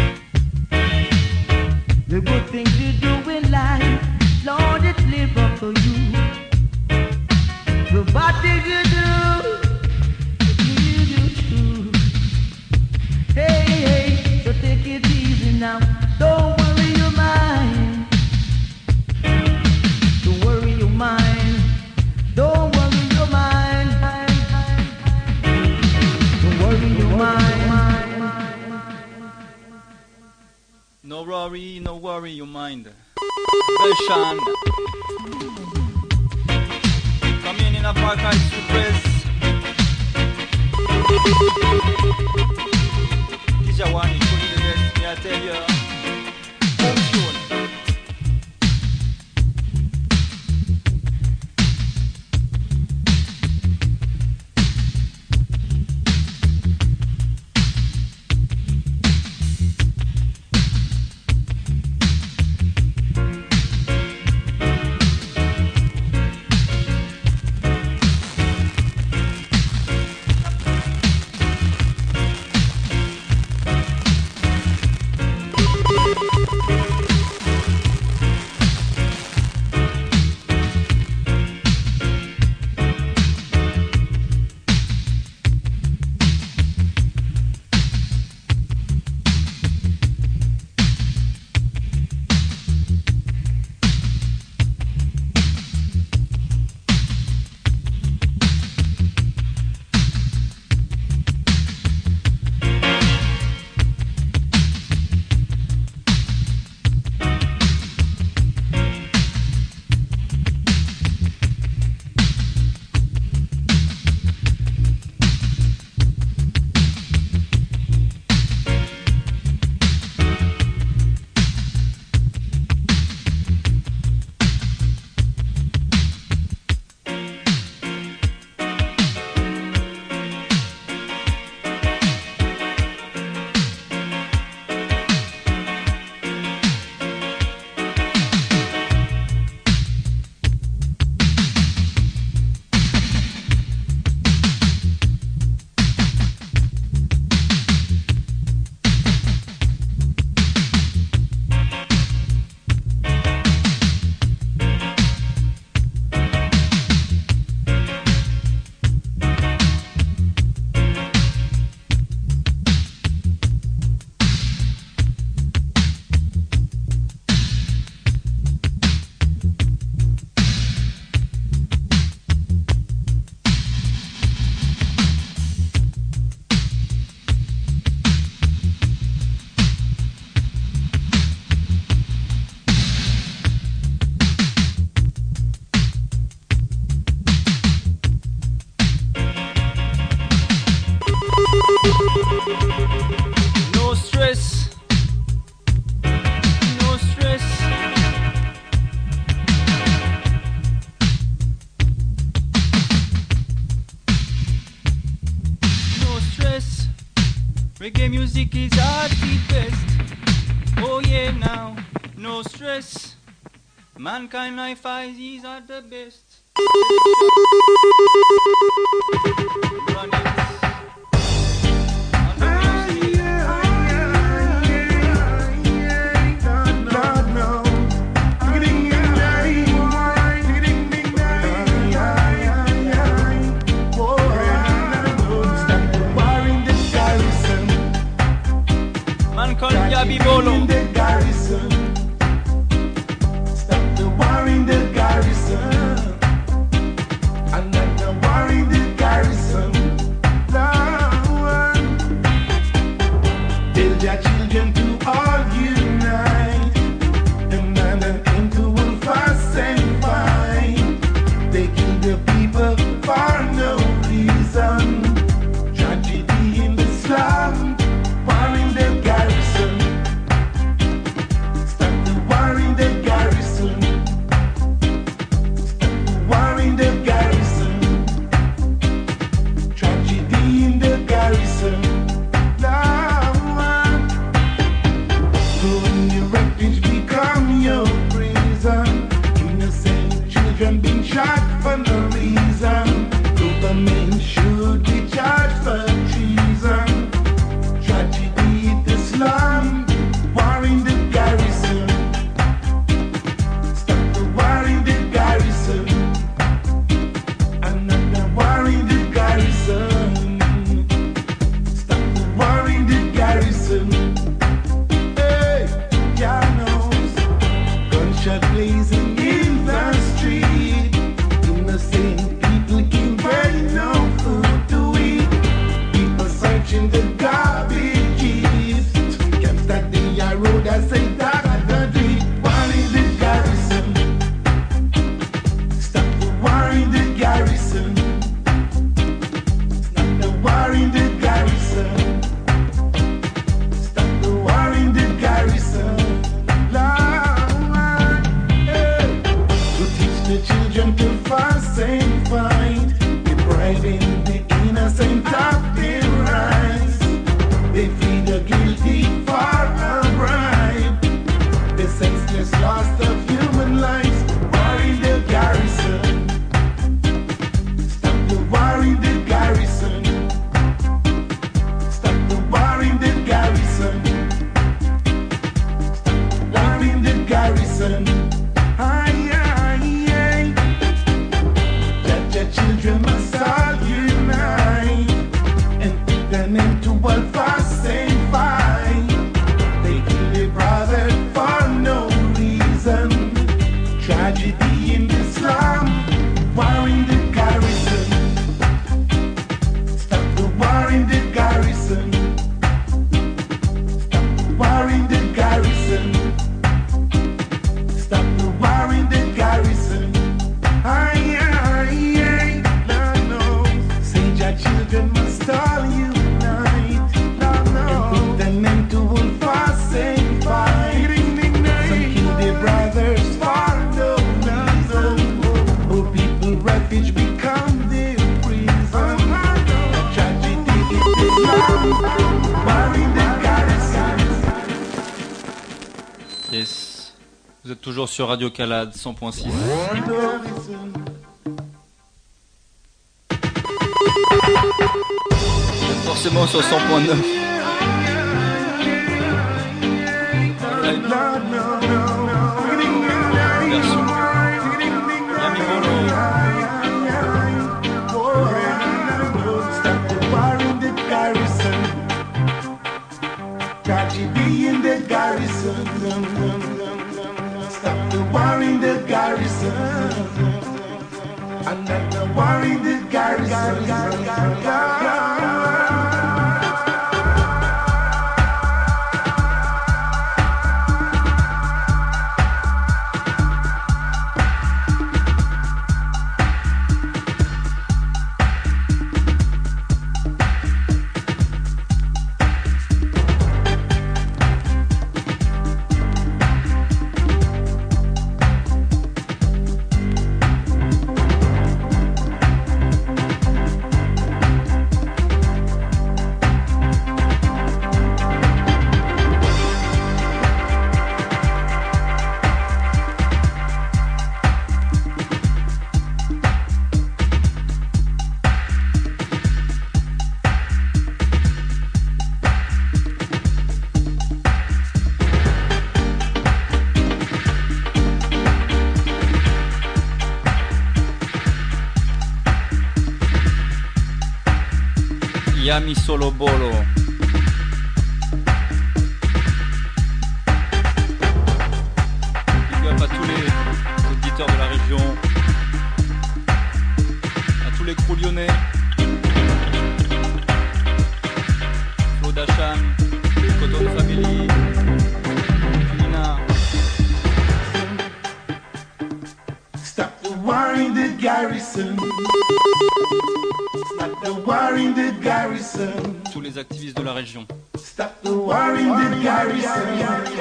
The good thing to do in life, Lord, it's live up for you. The bad thing you do, you do too. Hey, hey, so take it easy now. Don't worry your mind. Don't worry your mind. Don't worry your mind. Don't worry your mind. No worry, no worry your mind. Version. Come in in a Parkite surprise. Kisha Wani, show you the best, me I tell you. Home tune. No stress. No stress. No stress. Reggae music is at its best. Oh yeah now. No stress. Mankind life is at the best. Run it. Man called Yabi Bolo. Stop the war in the garrison. I'm not the war in the garrison. No. Tell their children to all unite. And man and into will fast and fight. They kill the people for no reason. Tragedy in the slum. War in the garrison. Stop the war in the garrison. Stop the war in the garrison. Tragedy in the garrison. Love. So when the refuge become your prison, innocent children being shot for no reason. Government should be charged for treason. Tragedy in the slum, war in the garrison. Stop the war in the garrison. Another war in the garrison. Stop the war in the garrison. Hey, y'all knows. Gunshot blazing in the street. Innocent people can get no food to eat. People searching the garbage heaps. Can't start the road, I say that I don't do it. War in the garrison. Stop the war in the garrison. Stop the war in the garrison. Stop the war in the garrison. Lord, hey. To teach the children to fast and fight, depriving the innocent of their rights. They feed the guilty for a bribe. The senseless loss of human lives. War in the garrison. Stop the war in the garrison. Stop the war in the garrison. Stop the war in the garrison. Aye, aye, aye. That your children must all unite and put an end to all fast and fight. They kill their brother for no reason. Tragedy in the slum, war in the garrison. Stop the war in the garrison. Stop the war in the garrison. Stop the war in the garrison. Aye, aye, aye. Lord knows. Say your children must all unite. Lord knows. And put an end to all fast and fight. Some kill their brothers for no reason. Oh, people refuge become their prison. A tragedy in the slum. War in the garrison. Yes. Vous êtes toujours sur Radio Calade cent point six. Garrison. Vous êtes forcément sur cent point neuf. Alright. Version Yami Bolo. Stop the war in the garrison. Tragedy in the garrison. Stop the war in the garrison. Another war in the garrison. Miami Solo Bolo. Big up à tous les auditeurs de la région, à tous les crews lyonnais, Flo Dacham, Cotton Family, Nina. Stop the war in the garrison. Stop the war in the garrison. Tous les activistes de la région. Stop the war in the garrison.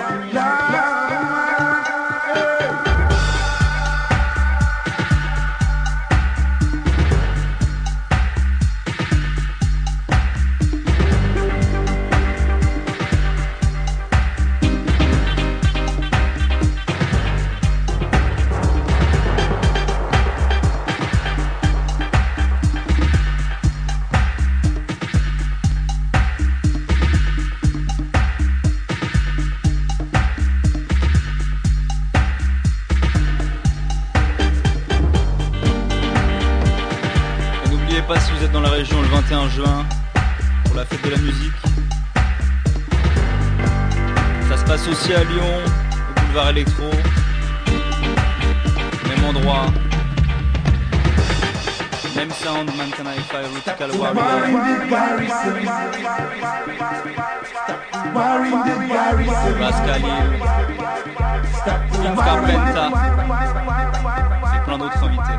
vingt et un juin pour la fête de la musique. Ça se passe aussi à Lyon, au boulevard Electro. Même endroit. Même sound, Montana Hi-Fi, Rutical Warrior. Rascali, Vince Carpenta et plein d'autres invités.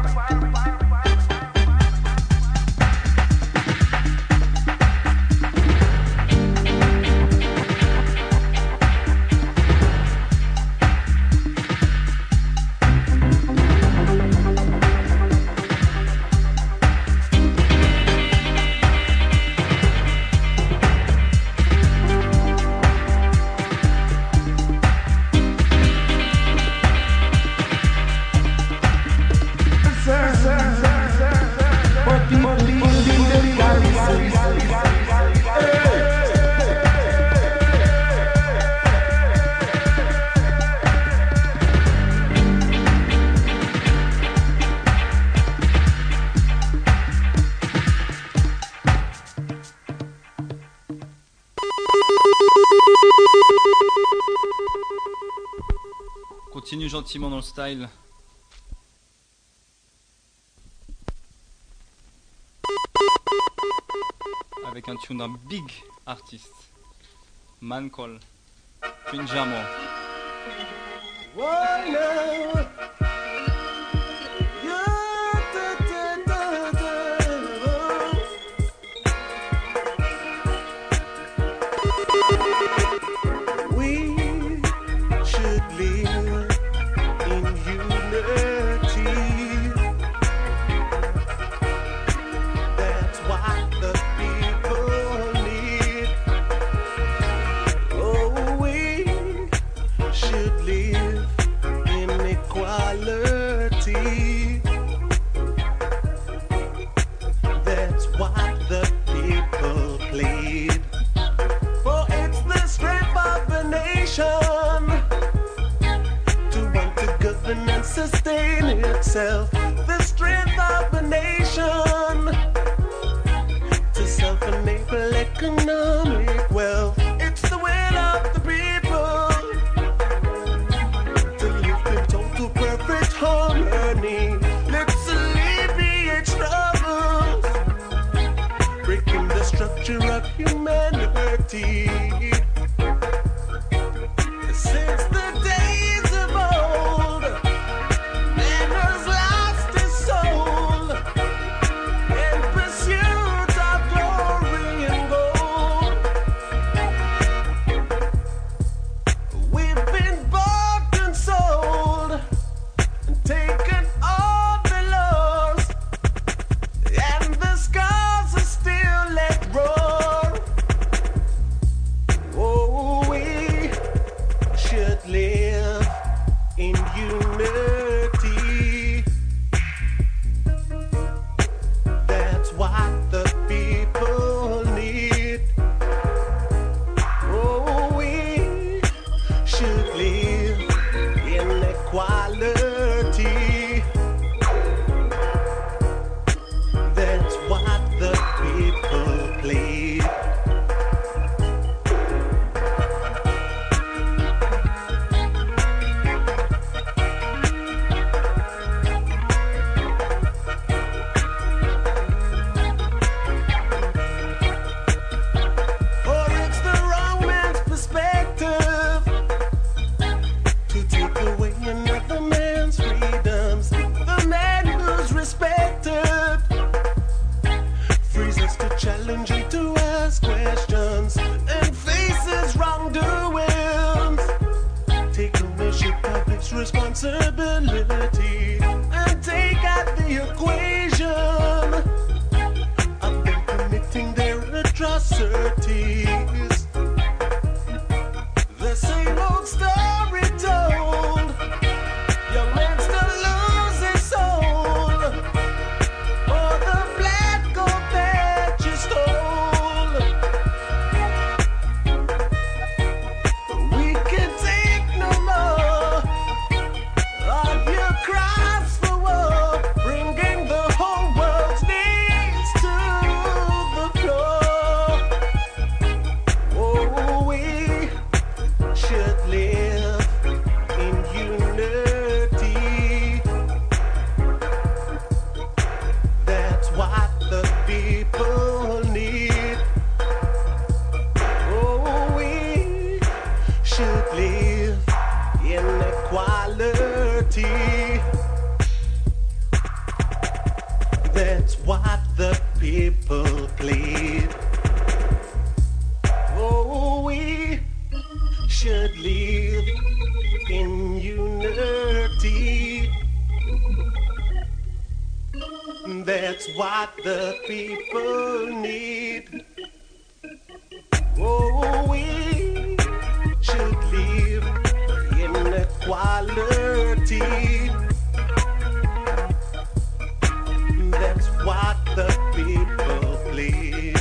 Continue gentiment dans le style. Avec un tune d'un big artiste, Man Call, Pinjamo. Sustain itself, the strength of the nation to self-enable economic wealth. It's the will of the people to live in total perfect harmony. Let's alleviate troubles, breaking the structure of humanity. Since the days of old, man has lost his soul in pursuit of glory and gold. We've been bought and sold and taken all below, and the scars are still let roll. That's what the people need. Oh, we should live in equality. That's what the people plead.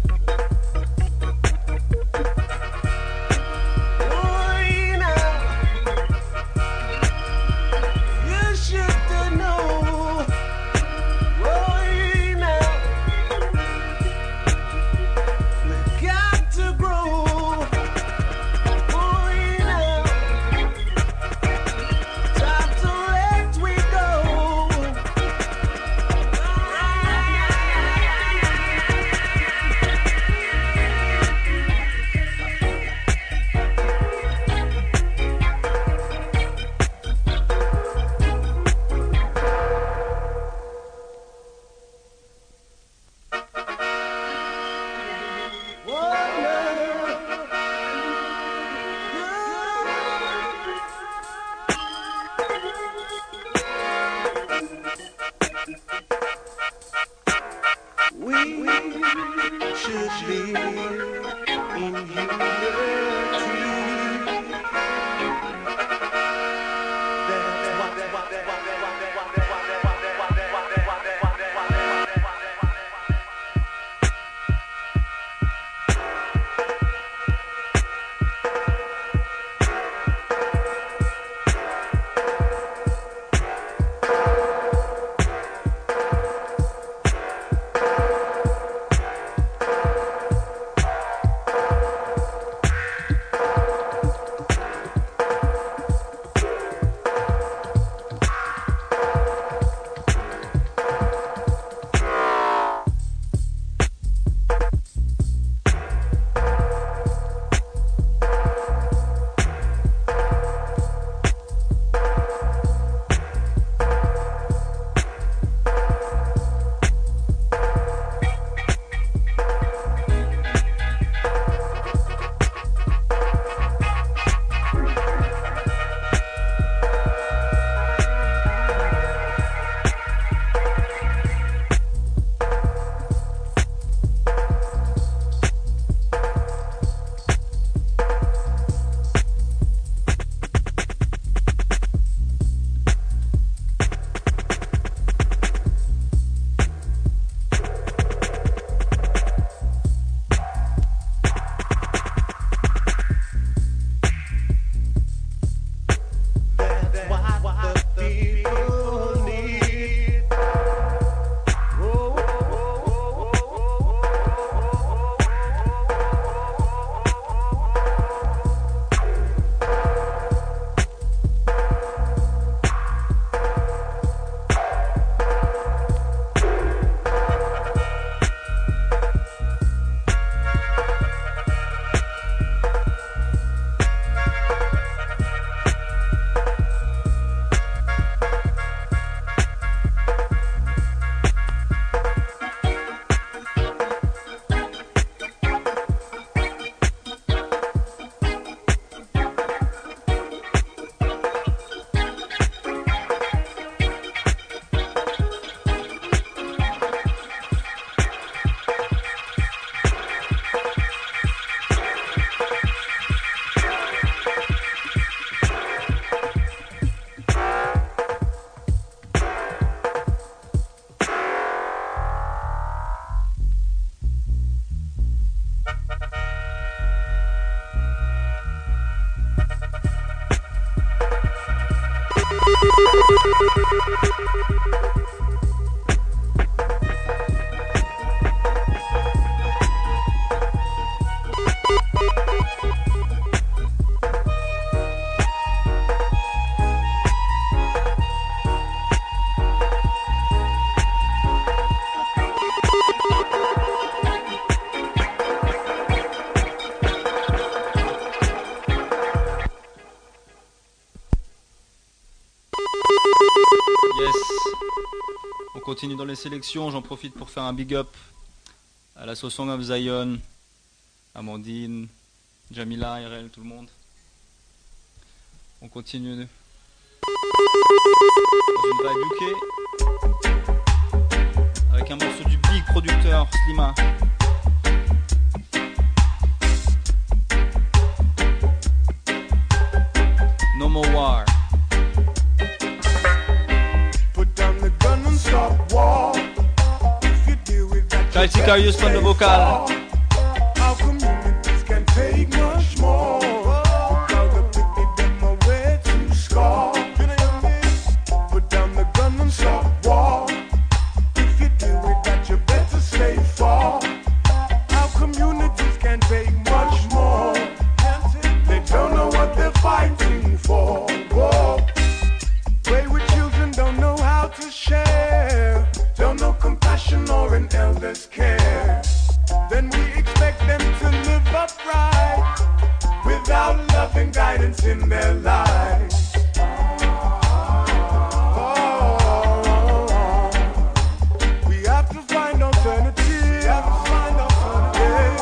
Continue dans les sélections, j'en profite pour faire un big up à la Song of Zion, Amandine, Jamila, R L, tout le monde. On continue dans une vibe U K avec un morceau du big producteur Slima. No More War. Kyle Sicarius on the vocal. Our communities can take much more. Because the picnic them are way too scar. Put down the gun and stop war. If you deal with that, you better stay far. Our communities can take much more. They don't know what they're fighting for. Whoa. Wayward children don't know how to share. Don't know compassion or an elder's care. Then we expect them to live upright without love and guidance in their lives. Oh, we have to find alternatives. We have to find alternatives.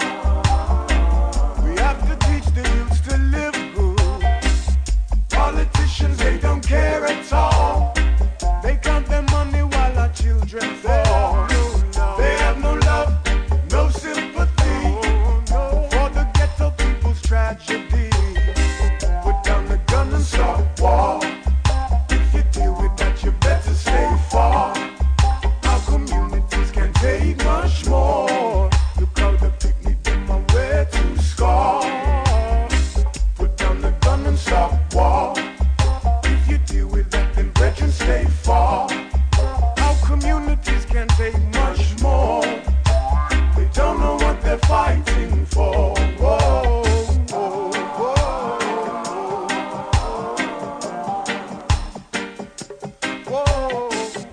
We have to teach the youths to live good. Politicians, they don't care at all. They count their money while our children fall. They have no love, no sympathy for the ghetto people's tragedy. Put down the gun and stop war. If you deal with that, you better stay far. Our communities can take much more. Look how the picnic them are way too scar. Put down the gun and stop war. If you deal with that, then brethren stay far. Our communities can take much more. They don't know what they're fighting for. Whoa, whoa, whoa. Whoa,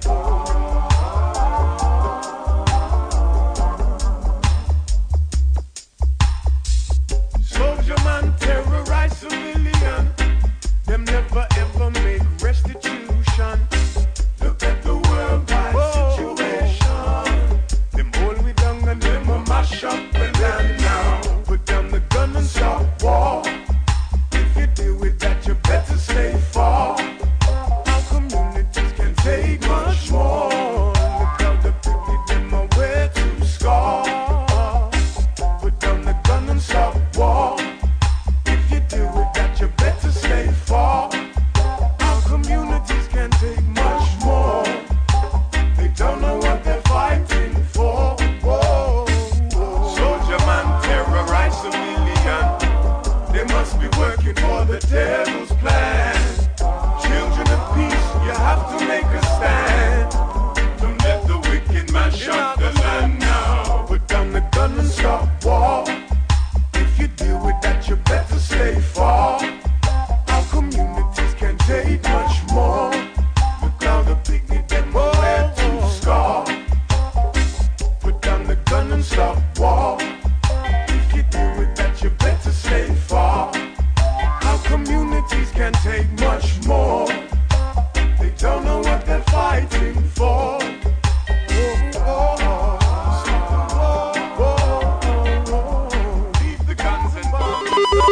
soldier man terrorize civilian. Them never ever make restitution. Look at the worldwide situation. Them hold we down and them a mash up the land now. Put down the gun and stop war. If you deal with that, you better stay far. Our communities can take much more. Look how the picnic them are way too scar. Put down the gun and stop war. If you deal with that, you better stay far. Our communities can take much more. They don't know what they're fighting for. Whoa, whoa. Soldier man terrorize civilian. They must be working for the devil's plan. Children of peace, you have to make a stand. Don't let the wicked man shut the land now. Put down the gun and stop war. If you deal with that, you better stay far. Our communities can take much more. Look how the picnic them are way too scar. Put down the gun and stop war. If you deal with that, you better stay far. Our communities can take much more. They don't know what they're fighting for. Oh, oh, oh, oh, oh. Leave the guns and bombs.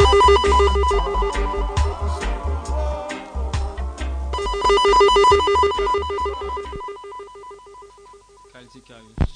Kyle Sicarius.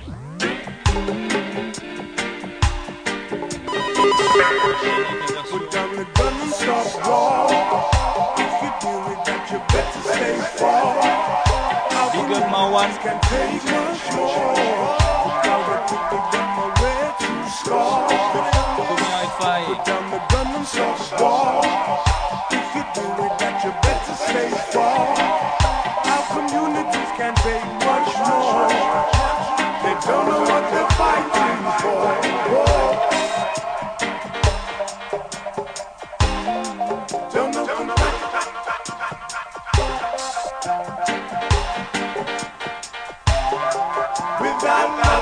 Put down the gun and stop war. If you deal with that, you better stay far. Our Big up my one. communities can take much more. Now they put them away to scar. Hi-Fi. Put down the gun and stop war. If you deal with that, you better stay far. Our communities can take much more. They don't know what they're fighting for. Whoa. Don't know without love.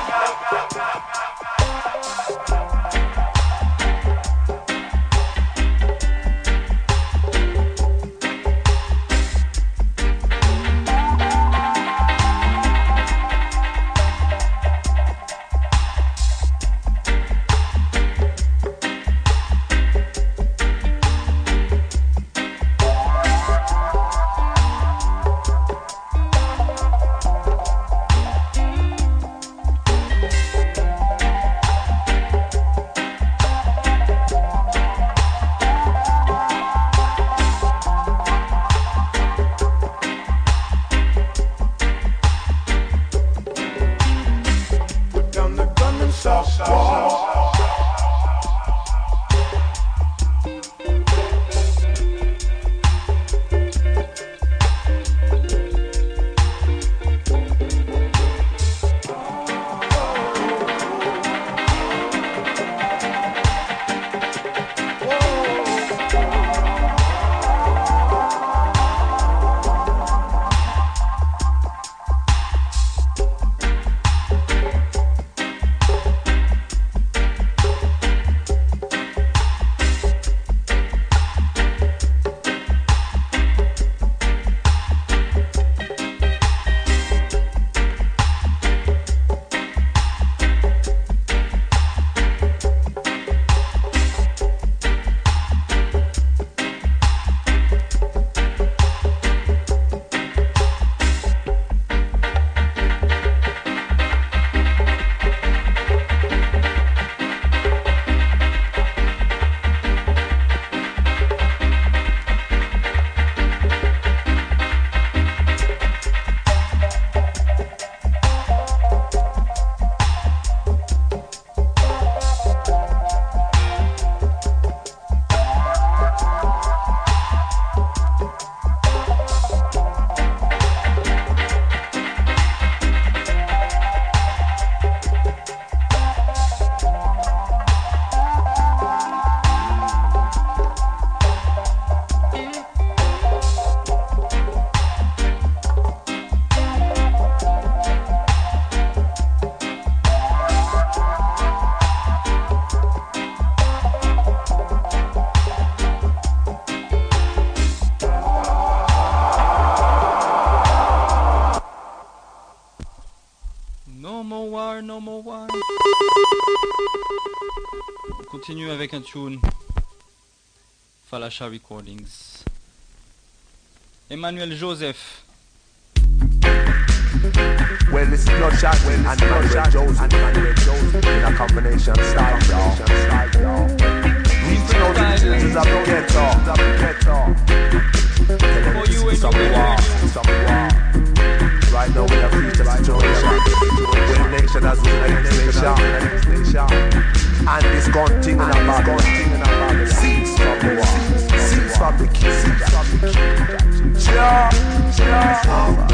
continue avec un tune. Falasha Recordings. Emmanuel Joseph. Well, it's Bloodshot and Emmanuel Joseph and Emmanuel Joseph in a combination style, y'all. Reaching out to the children of the ghetto, of the ghetto. For you and some war, some war. Right now we have reached a situation where the nation has reached a nation, and this continuing about Babylon. Cease from the war, cease from the king, cease from the king. Jah, Jah.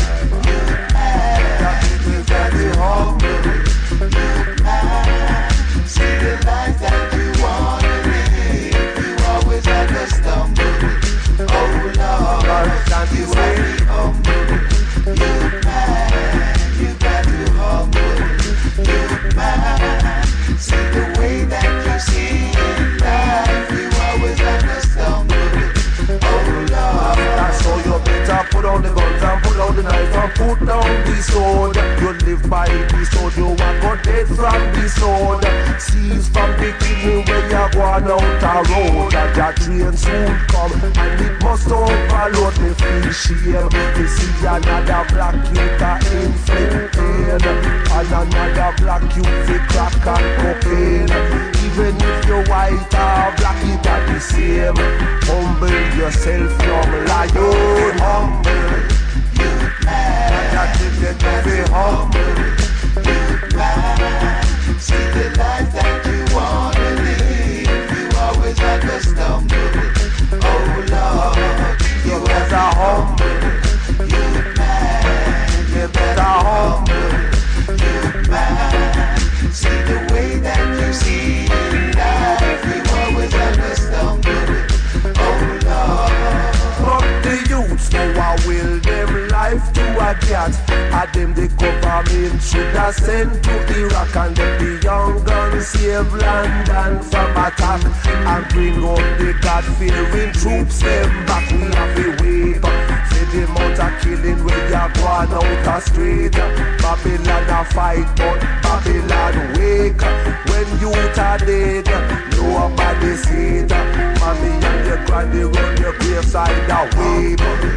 See the life that you want to live. You always had to stumble. Oh Lord, can't you be humble? You man, you got to humble. You man, see the way that you see in life. You always had to stumble. Oh Lord, so you better put on the guns and put on the knife and put down the sword. You live by the sword, you walk out dead from the sword. Cease from the kidney when you're going out a road. That your train soon come and it must overload. Me feel shame to see another black youth a inflict pain, and another black youth fi crack and cocaine. Even if you're white or black, it are the same. Humble yourself, young lion. Humble, you man. And that if you do be humble, you man. See the life that you want to live. You always have to stumble. Oh Lord, you better humble, you man. You better humble, you man. See the way that you see in life. You always have to stumble. Oh Lord. But the youths know I will them life to a cat. And them the government should have sent to Iraq and let the young guns save London from attack and bring up the God-fearing troops them back. We have to wait for the amount of killing when you're going out the street. Babylon a fight but Babylon wake. When youth are dead, nobody see it. Mommy and your granny run your graveside away.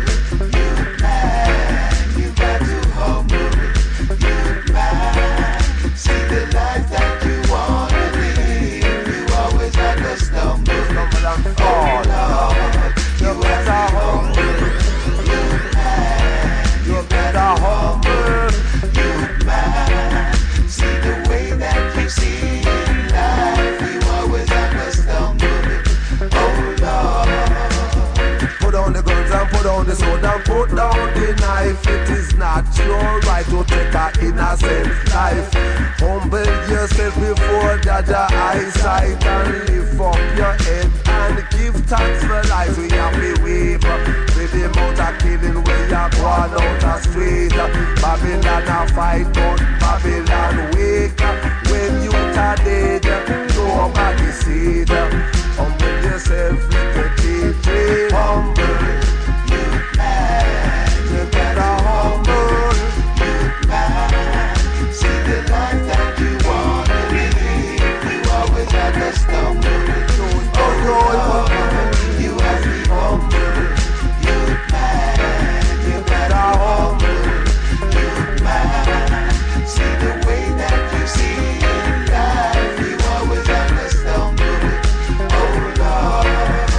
You man, you got to humble. You man, see the life that you want to live. You always have to stumble, stumble and fall. Lord, you better humble. You man, you better humble. You man, see the way that you see in life. You always have to stumble. Oh Lord, put on the guns and put on the sword and put down the knife. It is not your right to take an innocent life. Humble yourself before Jaja eyesight and lift up your head and give thanks for life. We have to weep with the amount of killing when you're going out the street. Babylon a fight but Babylon wake. When you are dead, nobody see it. Humble yourself, little kid. Humble, you man. You better humble, you man. See the life that you want to live. You always have to stumble. Oh Lord, you have to be humble, you man. You better humble, you man. See the way that you see in life. You always have to stumble. Oh Lord.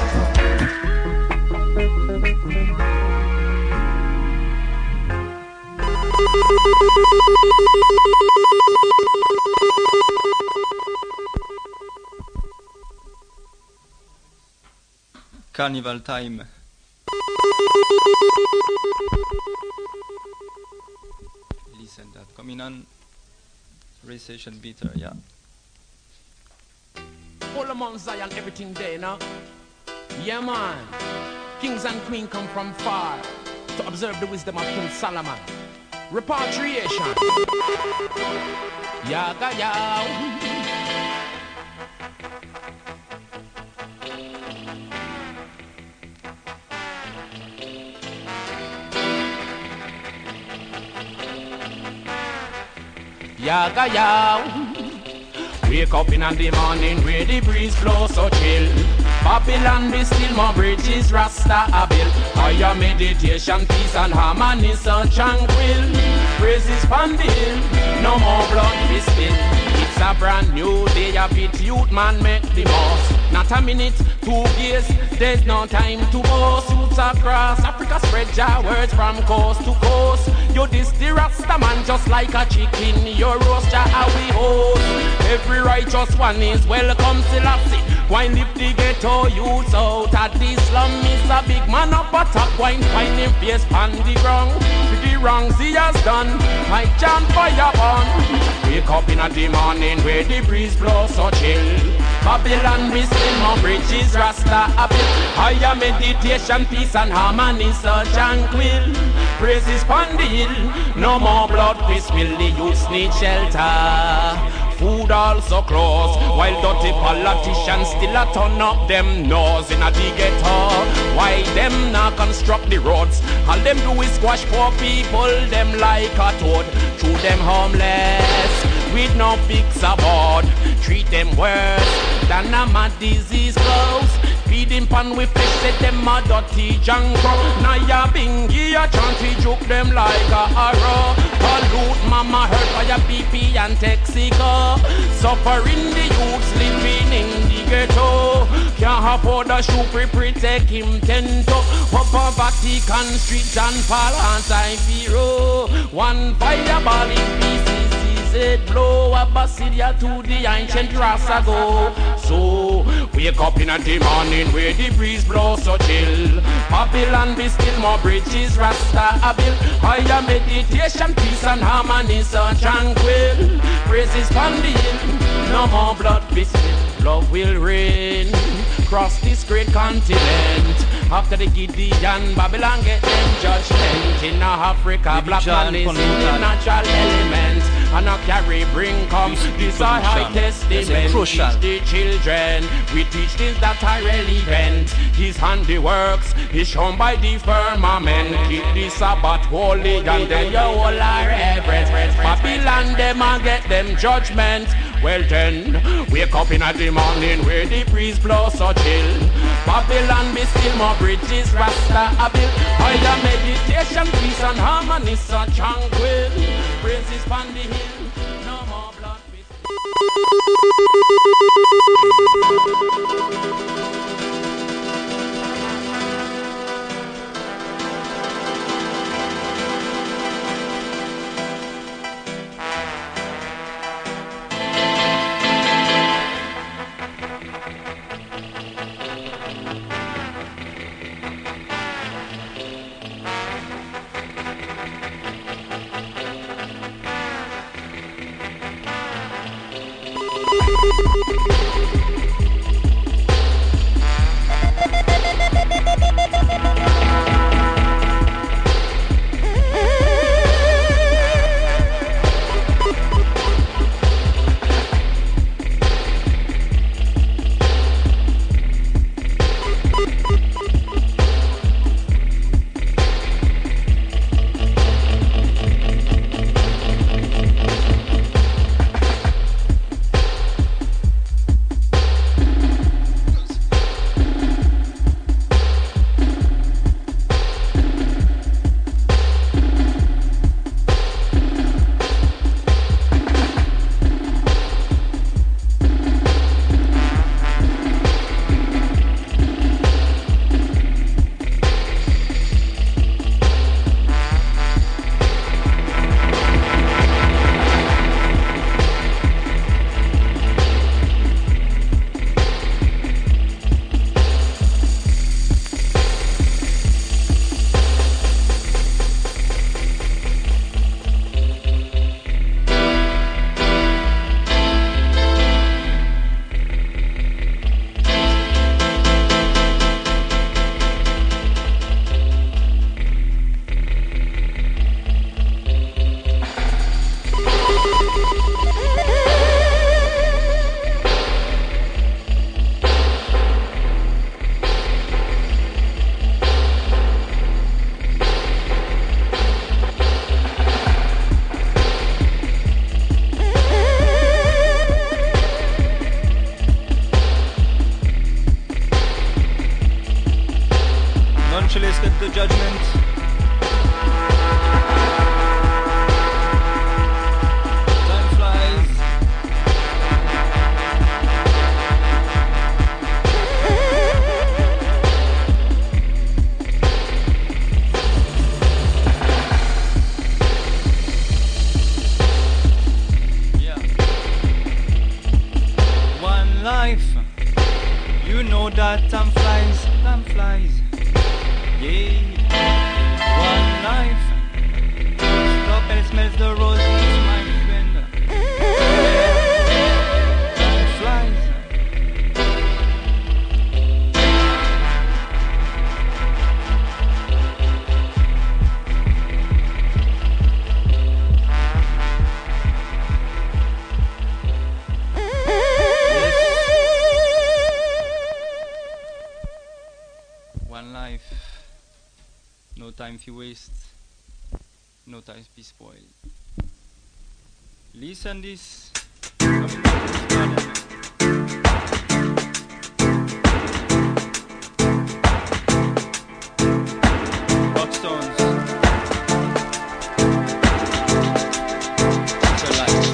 Carnival Time. Listen that coming on. Recession beater, yeah. All among Zion, everything there, now. Yeah, man. Kings and queens come from far to observe the wisdom of King Solomon. Repatriation. Yaga yaw. Yaga yaw. Wake up in the morning where the breeze blows so chill. Babylon be still, my bridges Rasta a build. Higher meditation, peace and harmony so tranquil. Praises from the hill, no more blood be spilled. It's a brand new day of it, youth man make the most. Not a minute, two years, there's no time to boast. Youths across Africa spread your words from coast to coast. You this the Rasta man just like a chicken. Your roast ya how we host. Every righteous one is welcome Selassie. Wine lift the ghetto youths out at the slum. Is a big man up a top wine, find him face on the ground. The wrongs he has done, I chant fire on. Wake up in the morning where the breeze blows so chill. Babylon we still more bridges Rasta a build. Higher meditation, peace and harmony so tranquil. Praises pon the hill, no more blood we spill. The youths need shelter, food also close. While dirty politicians still a turn up them nose in a the ghetto. Why them not construct the roads? All them do is squash poor people, them like a toad. Through them homeless with no fix aboard. Treat them worse than a mad disease close. Feeding pan with fish, set them a dirty jungle. Now ya bingy a chant, we juke them like a arrow. Pollute mama hurt by a P P and Texaco. Suffering the youths living in the ghetto. Can't afford a shoe, we protect him tento. Up on Vatican Street and fall anti-hero. One fireball in pieces. It blow a Basilia to the ancient Rasta go. So wake up in the morning where the breeze blows so chill. Babylon be still, more bridges Rasta a build. Higher meditation, peace and harmony so tranquil. Praises from the hill, no more blood be spilled. Love will reign across this great continent. After the Gideon, Babylon get them judgment. In Africa, black man is in the natural element. And a carry bring come this a high testament. Teach the children, we teach things that are relevant. His handiworks is shown by the firmament. Keep the Sabbath holy and then you all are reverence. Babylon them and get them judgment. Well then, wake up in the morning where the breeze blows so chill. Babylon be still, more bridges Rasta a build. Higher meditation, peace and harmony so tranquil. Praises from the hill, no more blood be Angeles Get the Judgment. Time flies. Yeah. One life. You know that time flies, time flies. Yeah, one life. Stop and smells the roses, my friend. Time flies. One life. No time to waste, no time to be spoiled. Listen this. Coming back to this garden. Rockstones. It's a life.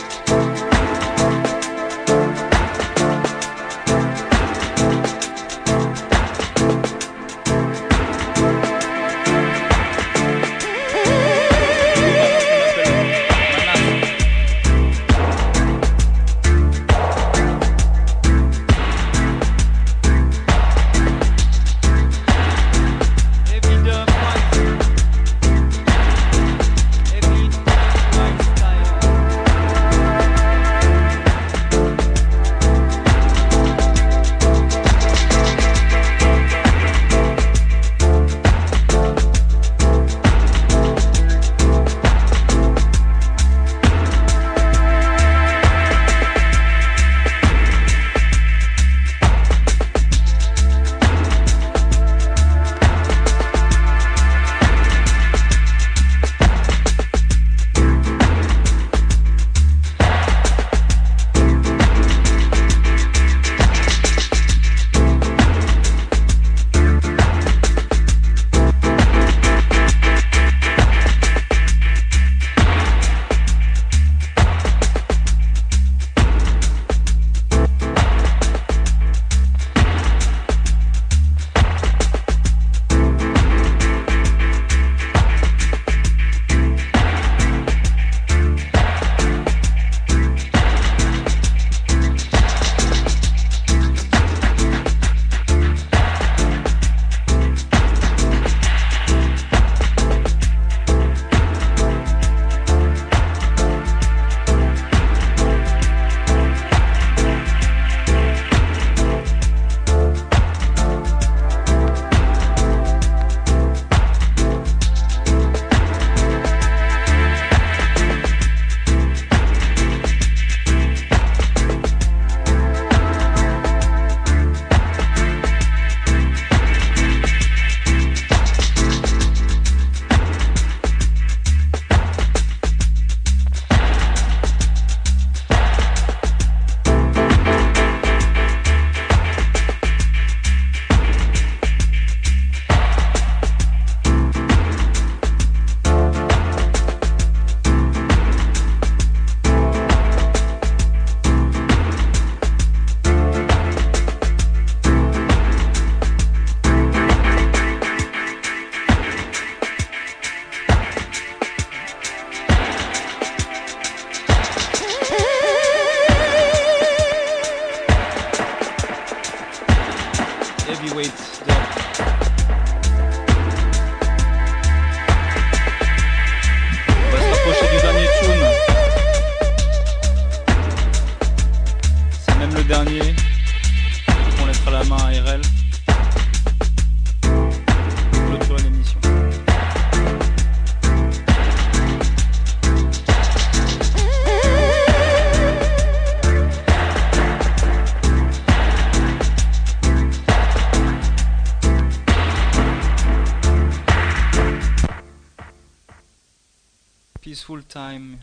Peaceful time.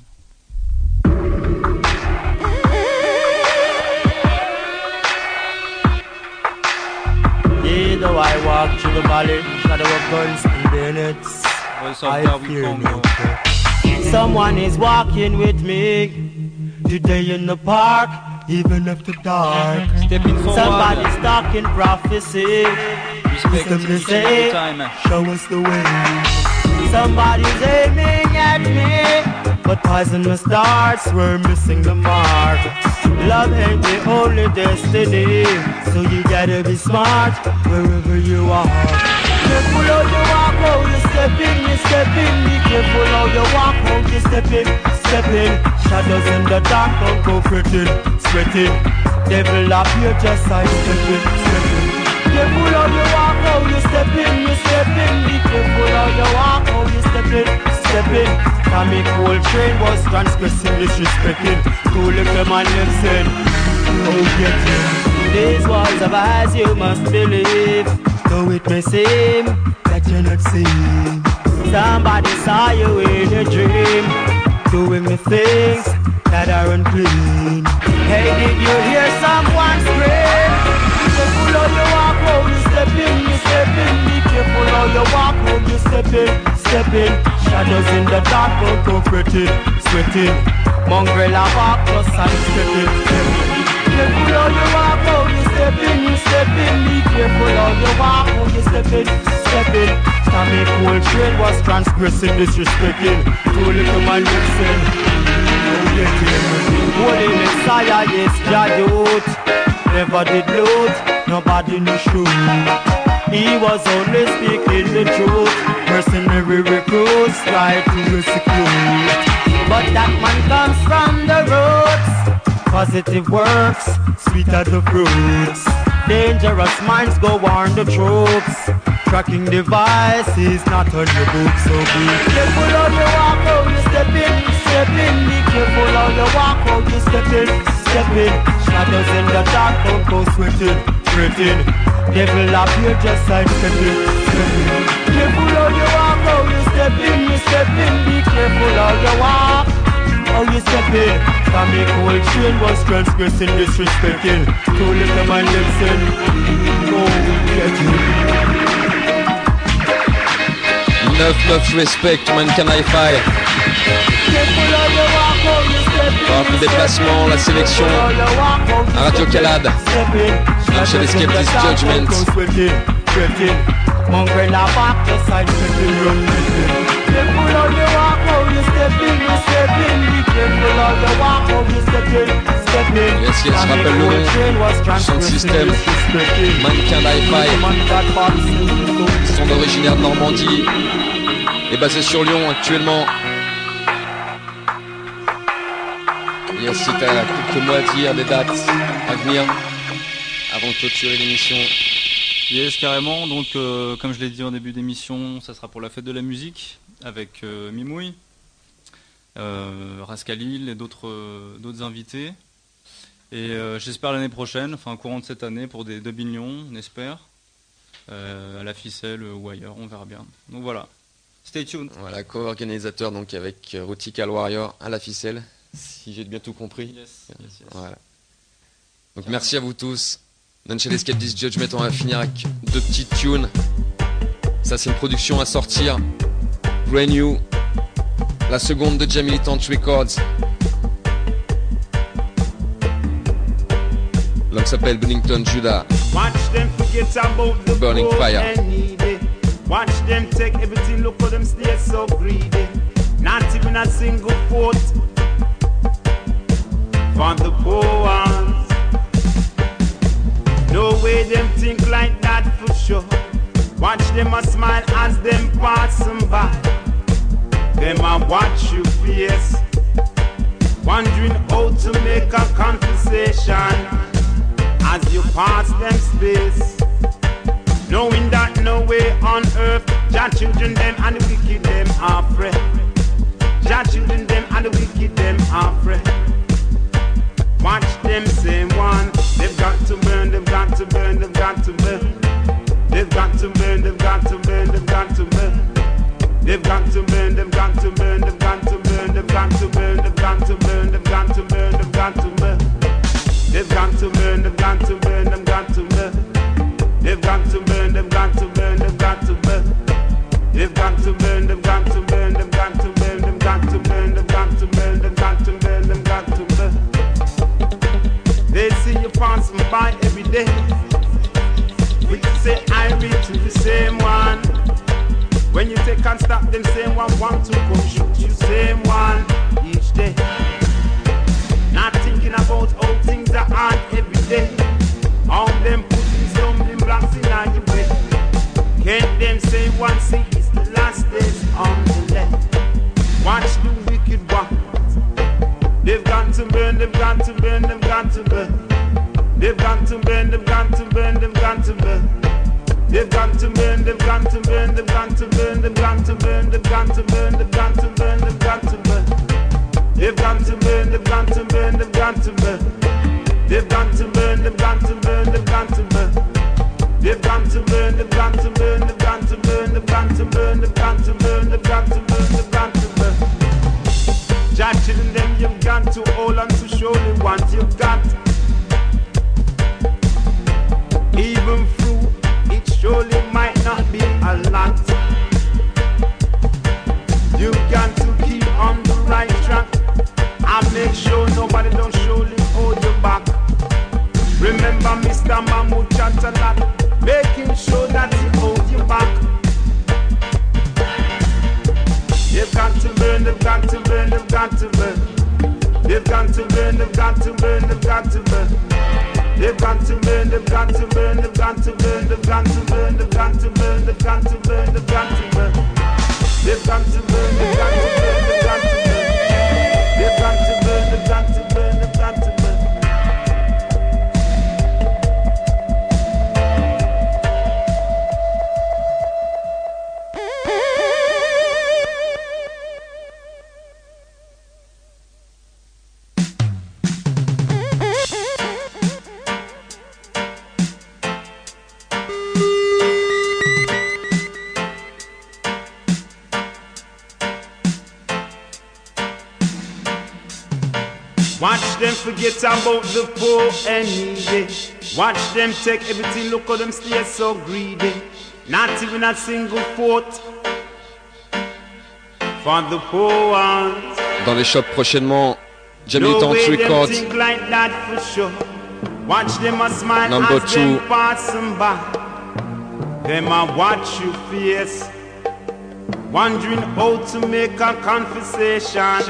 Yeah, though I I walk through the valley, shadow of guns and bayonets, I fear no fear. Someone is walking with me today in the park, even after dark. Somebody's talking prophecy. Wisdom to say, show us the way. Somebody's aiming at me, but poisonous darts were missing the mark. Love ain't the only destiny, so you gotta be smart wherever you are. Careful how you walk, how you step in, you step in. Be careful how you walk, how you step in, step in. Shadows in the dark, don't go fretting, sweating. Devil up here, just side stepping, stepping. Careful how you walk, how you step in, you step in. Be careful how you walk, how you step in, step in. Tommy Coltrane was transgressing, disrespecting. Cool if the man lives in, oh get in. These walls of eyes you must believe, though it may seem that you're not seen. Somebody saw you in a dream, doing the things that are unclean. Hey, did you hear someone scream? Be careful how you walk, how you step in, you step in. Be careful how you walk, how you step in, step in. Shadows in the dark, don't go fretting, sweating. Mongrel and walk, plus and stepping, stepping. Careful how you walk, how you step in, you step in. Be careful how you walk, how you step in, step in. Tommy Coltrane was transgressing, disrespecting. Too little man listen, don't get in. Holy Messiah, yes, Jah youth. Never did loot, nobody no shoot. He was only speaking the truth. Mercenary recruits try to execute, but that man comes from the roots. Positive works, sweet as the fruits. Dangerous minds go warn the troops. Tracking device is not on your book, so be careful how you walk, how you step in, step in. Be careful how you walk, how you step in, step in. Shadows in the dark, don't go sweating, sweating. Devil up here, just side stepping, stepping. Careful how you walk, how you step in, you step in. Be careful how you walk, how you step in. Tommy Coltrane was transgressing, disrespecting. Too little man lives in, oh, get you. neuf neuf respect, Mannequin Hi-Fi. Par le déplacement, la sélection à Radio Calade. Chez les Skeptics Judgment. Yes, yes, je rappelle le nom, son système, Mannequin Hi-Fi. Ils sont originaires de Normandie et basés sur Lyon actuellement. Yes, si t'as quelques mots à dire, des dates à venir avant de clôturer l'émission. Yes, carrément. Donc, euh, comme je l'ai dit en début d'émission, ça sera pour la fête de la musique avec euh, Mimouille, euh, Rascalil et d'autres euh, d'autres invités. Et euh, j'espère l'année prochaine, enfin courant de cette année, pour des deux millions, on espère, euh, à la ficelle ou ailleurs, on verra bien. Donc voilà, stay tuned. Voilà, co-organisateur donc avec Rutical Warrior à la ficelle, si j'ai bien tout compris. Yes, yes, yes. Voilà. Donc merci à vous tous. Nonchalant Skeptics Judgment, on va finir avec deux petites tunes. Ça c'est une production à sortir, brand new, la seconde de Jam Militant Records. L'homme s'appelle Bennington Judah. Watch them forget about the Burning poor Fire. and needy. Watch them take everything, look for them stay so greedy. Not even a single quote for the poor ones. No way them think like that for sure. Watch them a smile as them passing by. Them a watch you face, wondering how to make a conversation as you pass them space, knowing that no way on earth Jah children them and the wicked them are free. Jah children them and the wicked them are free. Watch them same one. They've got to burn, they've got to burn, they've got to burn. They've got to burn, they've got to burn, they've got to burn. They've got to burn, they've got to burn, they've got to burn, they've got to burn, they've got to burn, they've got to burn, they've got to burn. They've got to burn, they've got to burn, they've got to burn. They've got to burn, they've got day. We say I read to the same one. When you take and stop them same one, want to come shoot you same one each day. Not thinking about how things are on every day. All them putting stumbling blocks in our way. Can't them say one see it's the last days on the left. Watch the wicked walk. They've got to burn, they've got to burn, they've got to burn. They've got to burn, they've got to burn, they've got to burn. They've got to burn, they've got to burn, they've got to burn, they've got to burn, they've got to burn, they've got to burn, they've got to burn. They've got to burn, they've got to burn, they've got to burn. They've got to burn, they've got to burn, they've got to burn. They've got to burn, they've got to burn, they've got to burn, they've got to burn, they've got to burn, they've got to burn, they've got to burn. Jah children them you've got to hold on to surely want you've got. Even through it surely might not be a lot. You've got to keep on the right track and make sure nobody don't surely hold you back. Remember Mister Mahmoud chant a lot, making sure that he holds you back. They've got to burn, they've got to burn, they've got to burn. They've got to burn, they've got to burn, they've got to burn. They've got to burn, they've got to burn, they've got to burn, they've got to burn, they've got to burn, they've got to burn, they've got to burn. They've got to burn, they've got to burn, they've got to burn. They've got to burn, they've got to burn, they've got to burn. Watch them forget about the poor and needy. Watch them take everything, look how them stay so greedy. Not even a single thought for the poor ones. Dans les shops prochainement, Jam Militant Records. Like that for sure. Watch them a smile Number as two. them passing by. Them a watch you face, wondering how to make a conversation.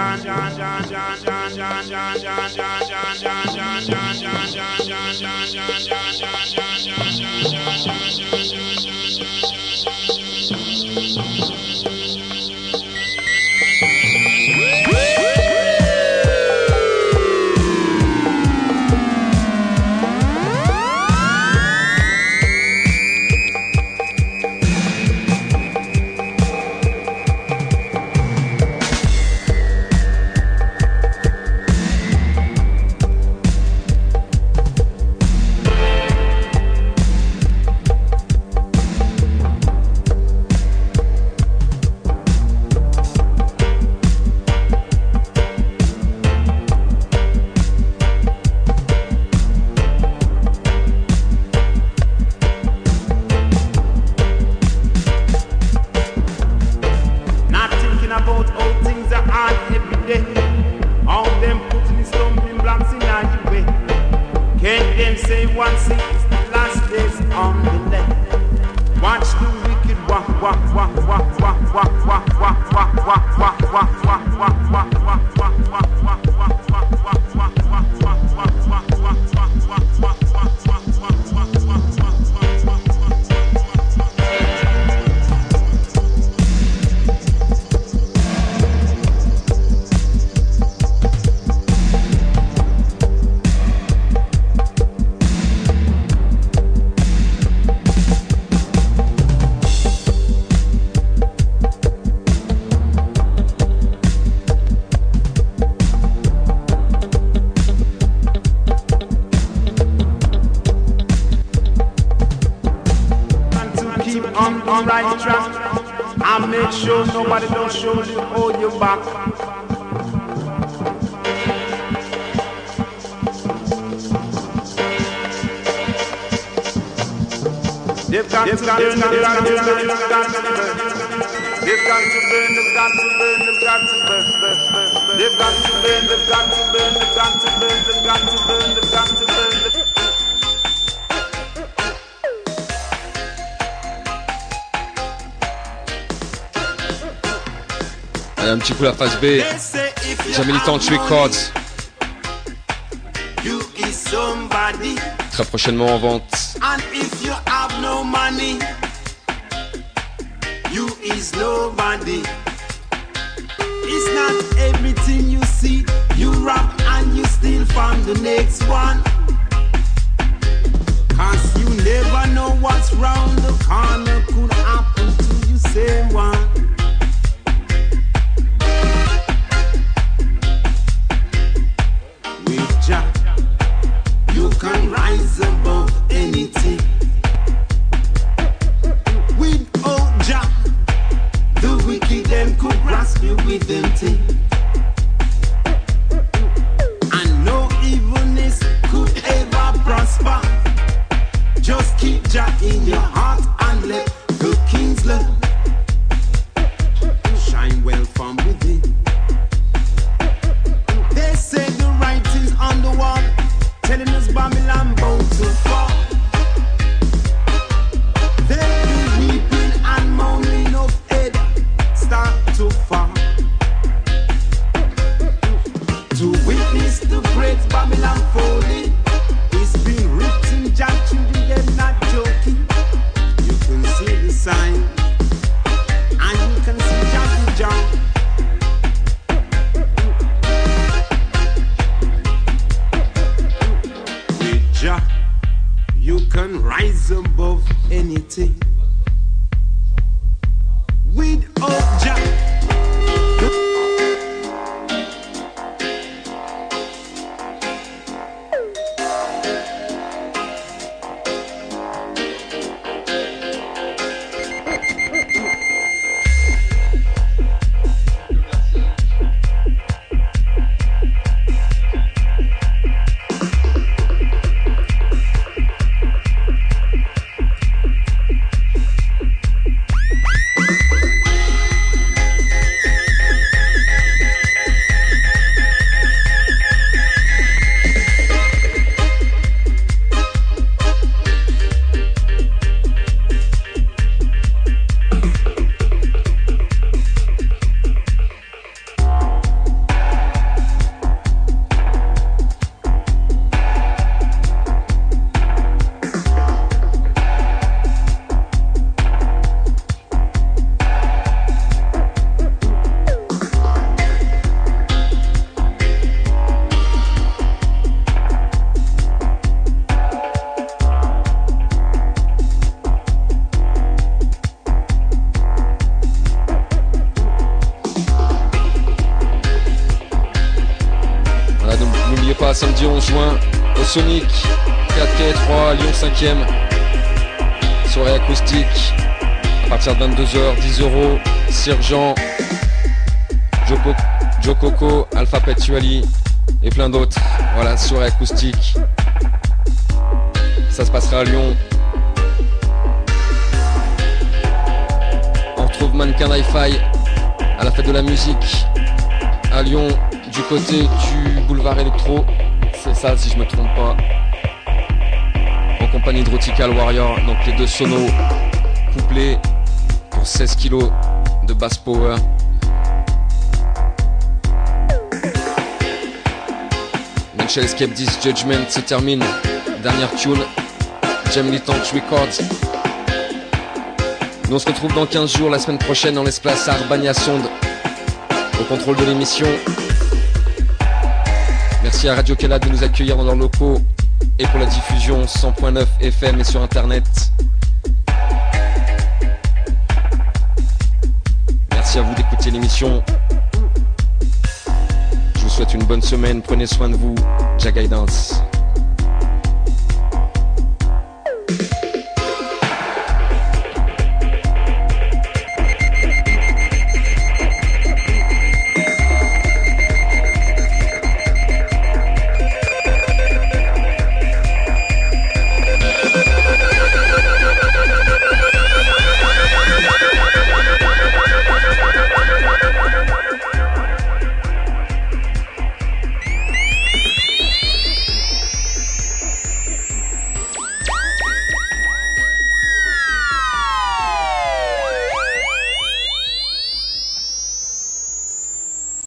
Nobody don't show you hold you back. They've got to burn, they've got to burn, they've got to burn. They've got to burn, they've got to burn, they've got to burn. They've got to burn, they've got to burn, they've got to burn, they've got to burn, they've got to burn. Allez, un petit coup la face B. Jamie Militant Records. You is somebody. Très prochainement en vente. And if you have no money, you is nobody. It's not everything you see. You rap and you steal from the next one. Cause you never know what's round the corner could happen to you, same one. With Jah, you can rise above anything. Without Jah, the wicked them could grasp you with them things. And no evilness could ever prosper. Just keep Jah in your heart and let the King's love shine well from within. They say the writings on the wall telling us Babylon bound to fall. Then the weeping and moaning of head start to fall. To witness the great Babylon falling, it's been written, Jah children, they're not joking. You can see the sign, and you can see Jah Jah. With Jah, you can rise above anything. Without Jah, samedi onze juin au Sonic quatre K trois Lyon cinquième, soirée acoustique à partir de vingt-deux heures, dix euros. Sergent, Joko, Jokoko, Alpha Petuali et plein d'autres. Voilà, soirée acoustique, ça se passera à Lyon. On retrouve Mannequin Hi-Fi à la fête de la musique à Lyon, du côté du boulevard Electro, c'est ça si je me trompe pas, en compagnie de Rotical Warrior, donc les deux sonos couplés pour seize kilos de bass power. Nutshell Escape dix Judgment se termine, dernière tune, Jamie Militant Records. Nous on se retrouve dans quinze jours, la semaine prochaine, on laisse place à Arbania Sonde au contrôle de l'émission. Merci à Radio Kella de nous accueillir dans leurs locaux et pour la diffusion cent point neuf F M et sur internet. Merci à vous d'écouter l'émission. Je vous souhaite une bonne semaine, prenez soin de vous. Jah Guidance.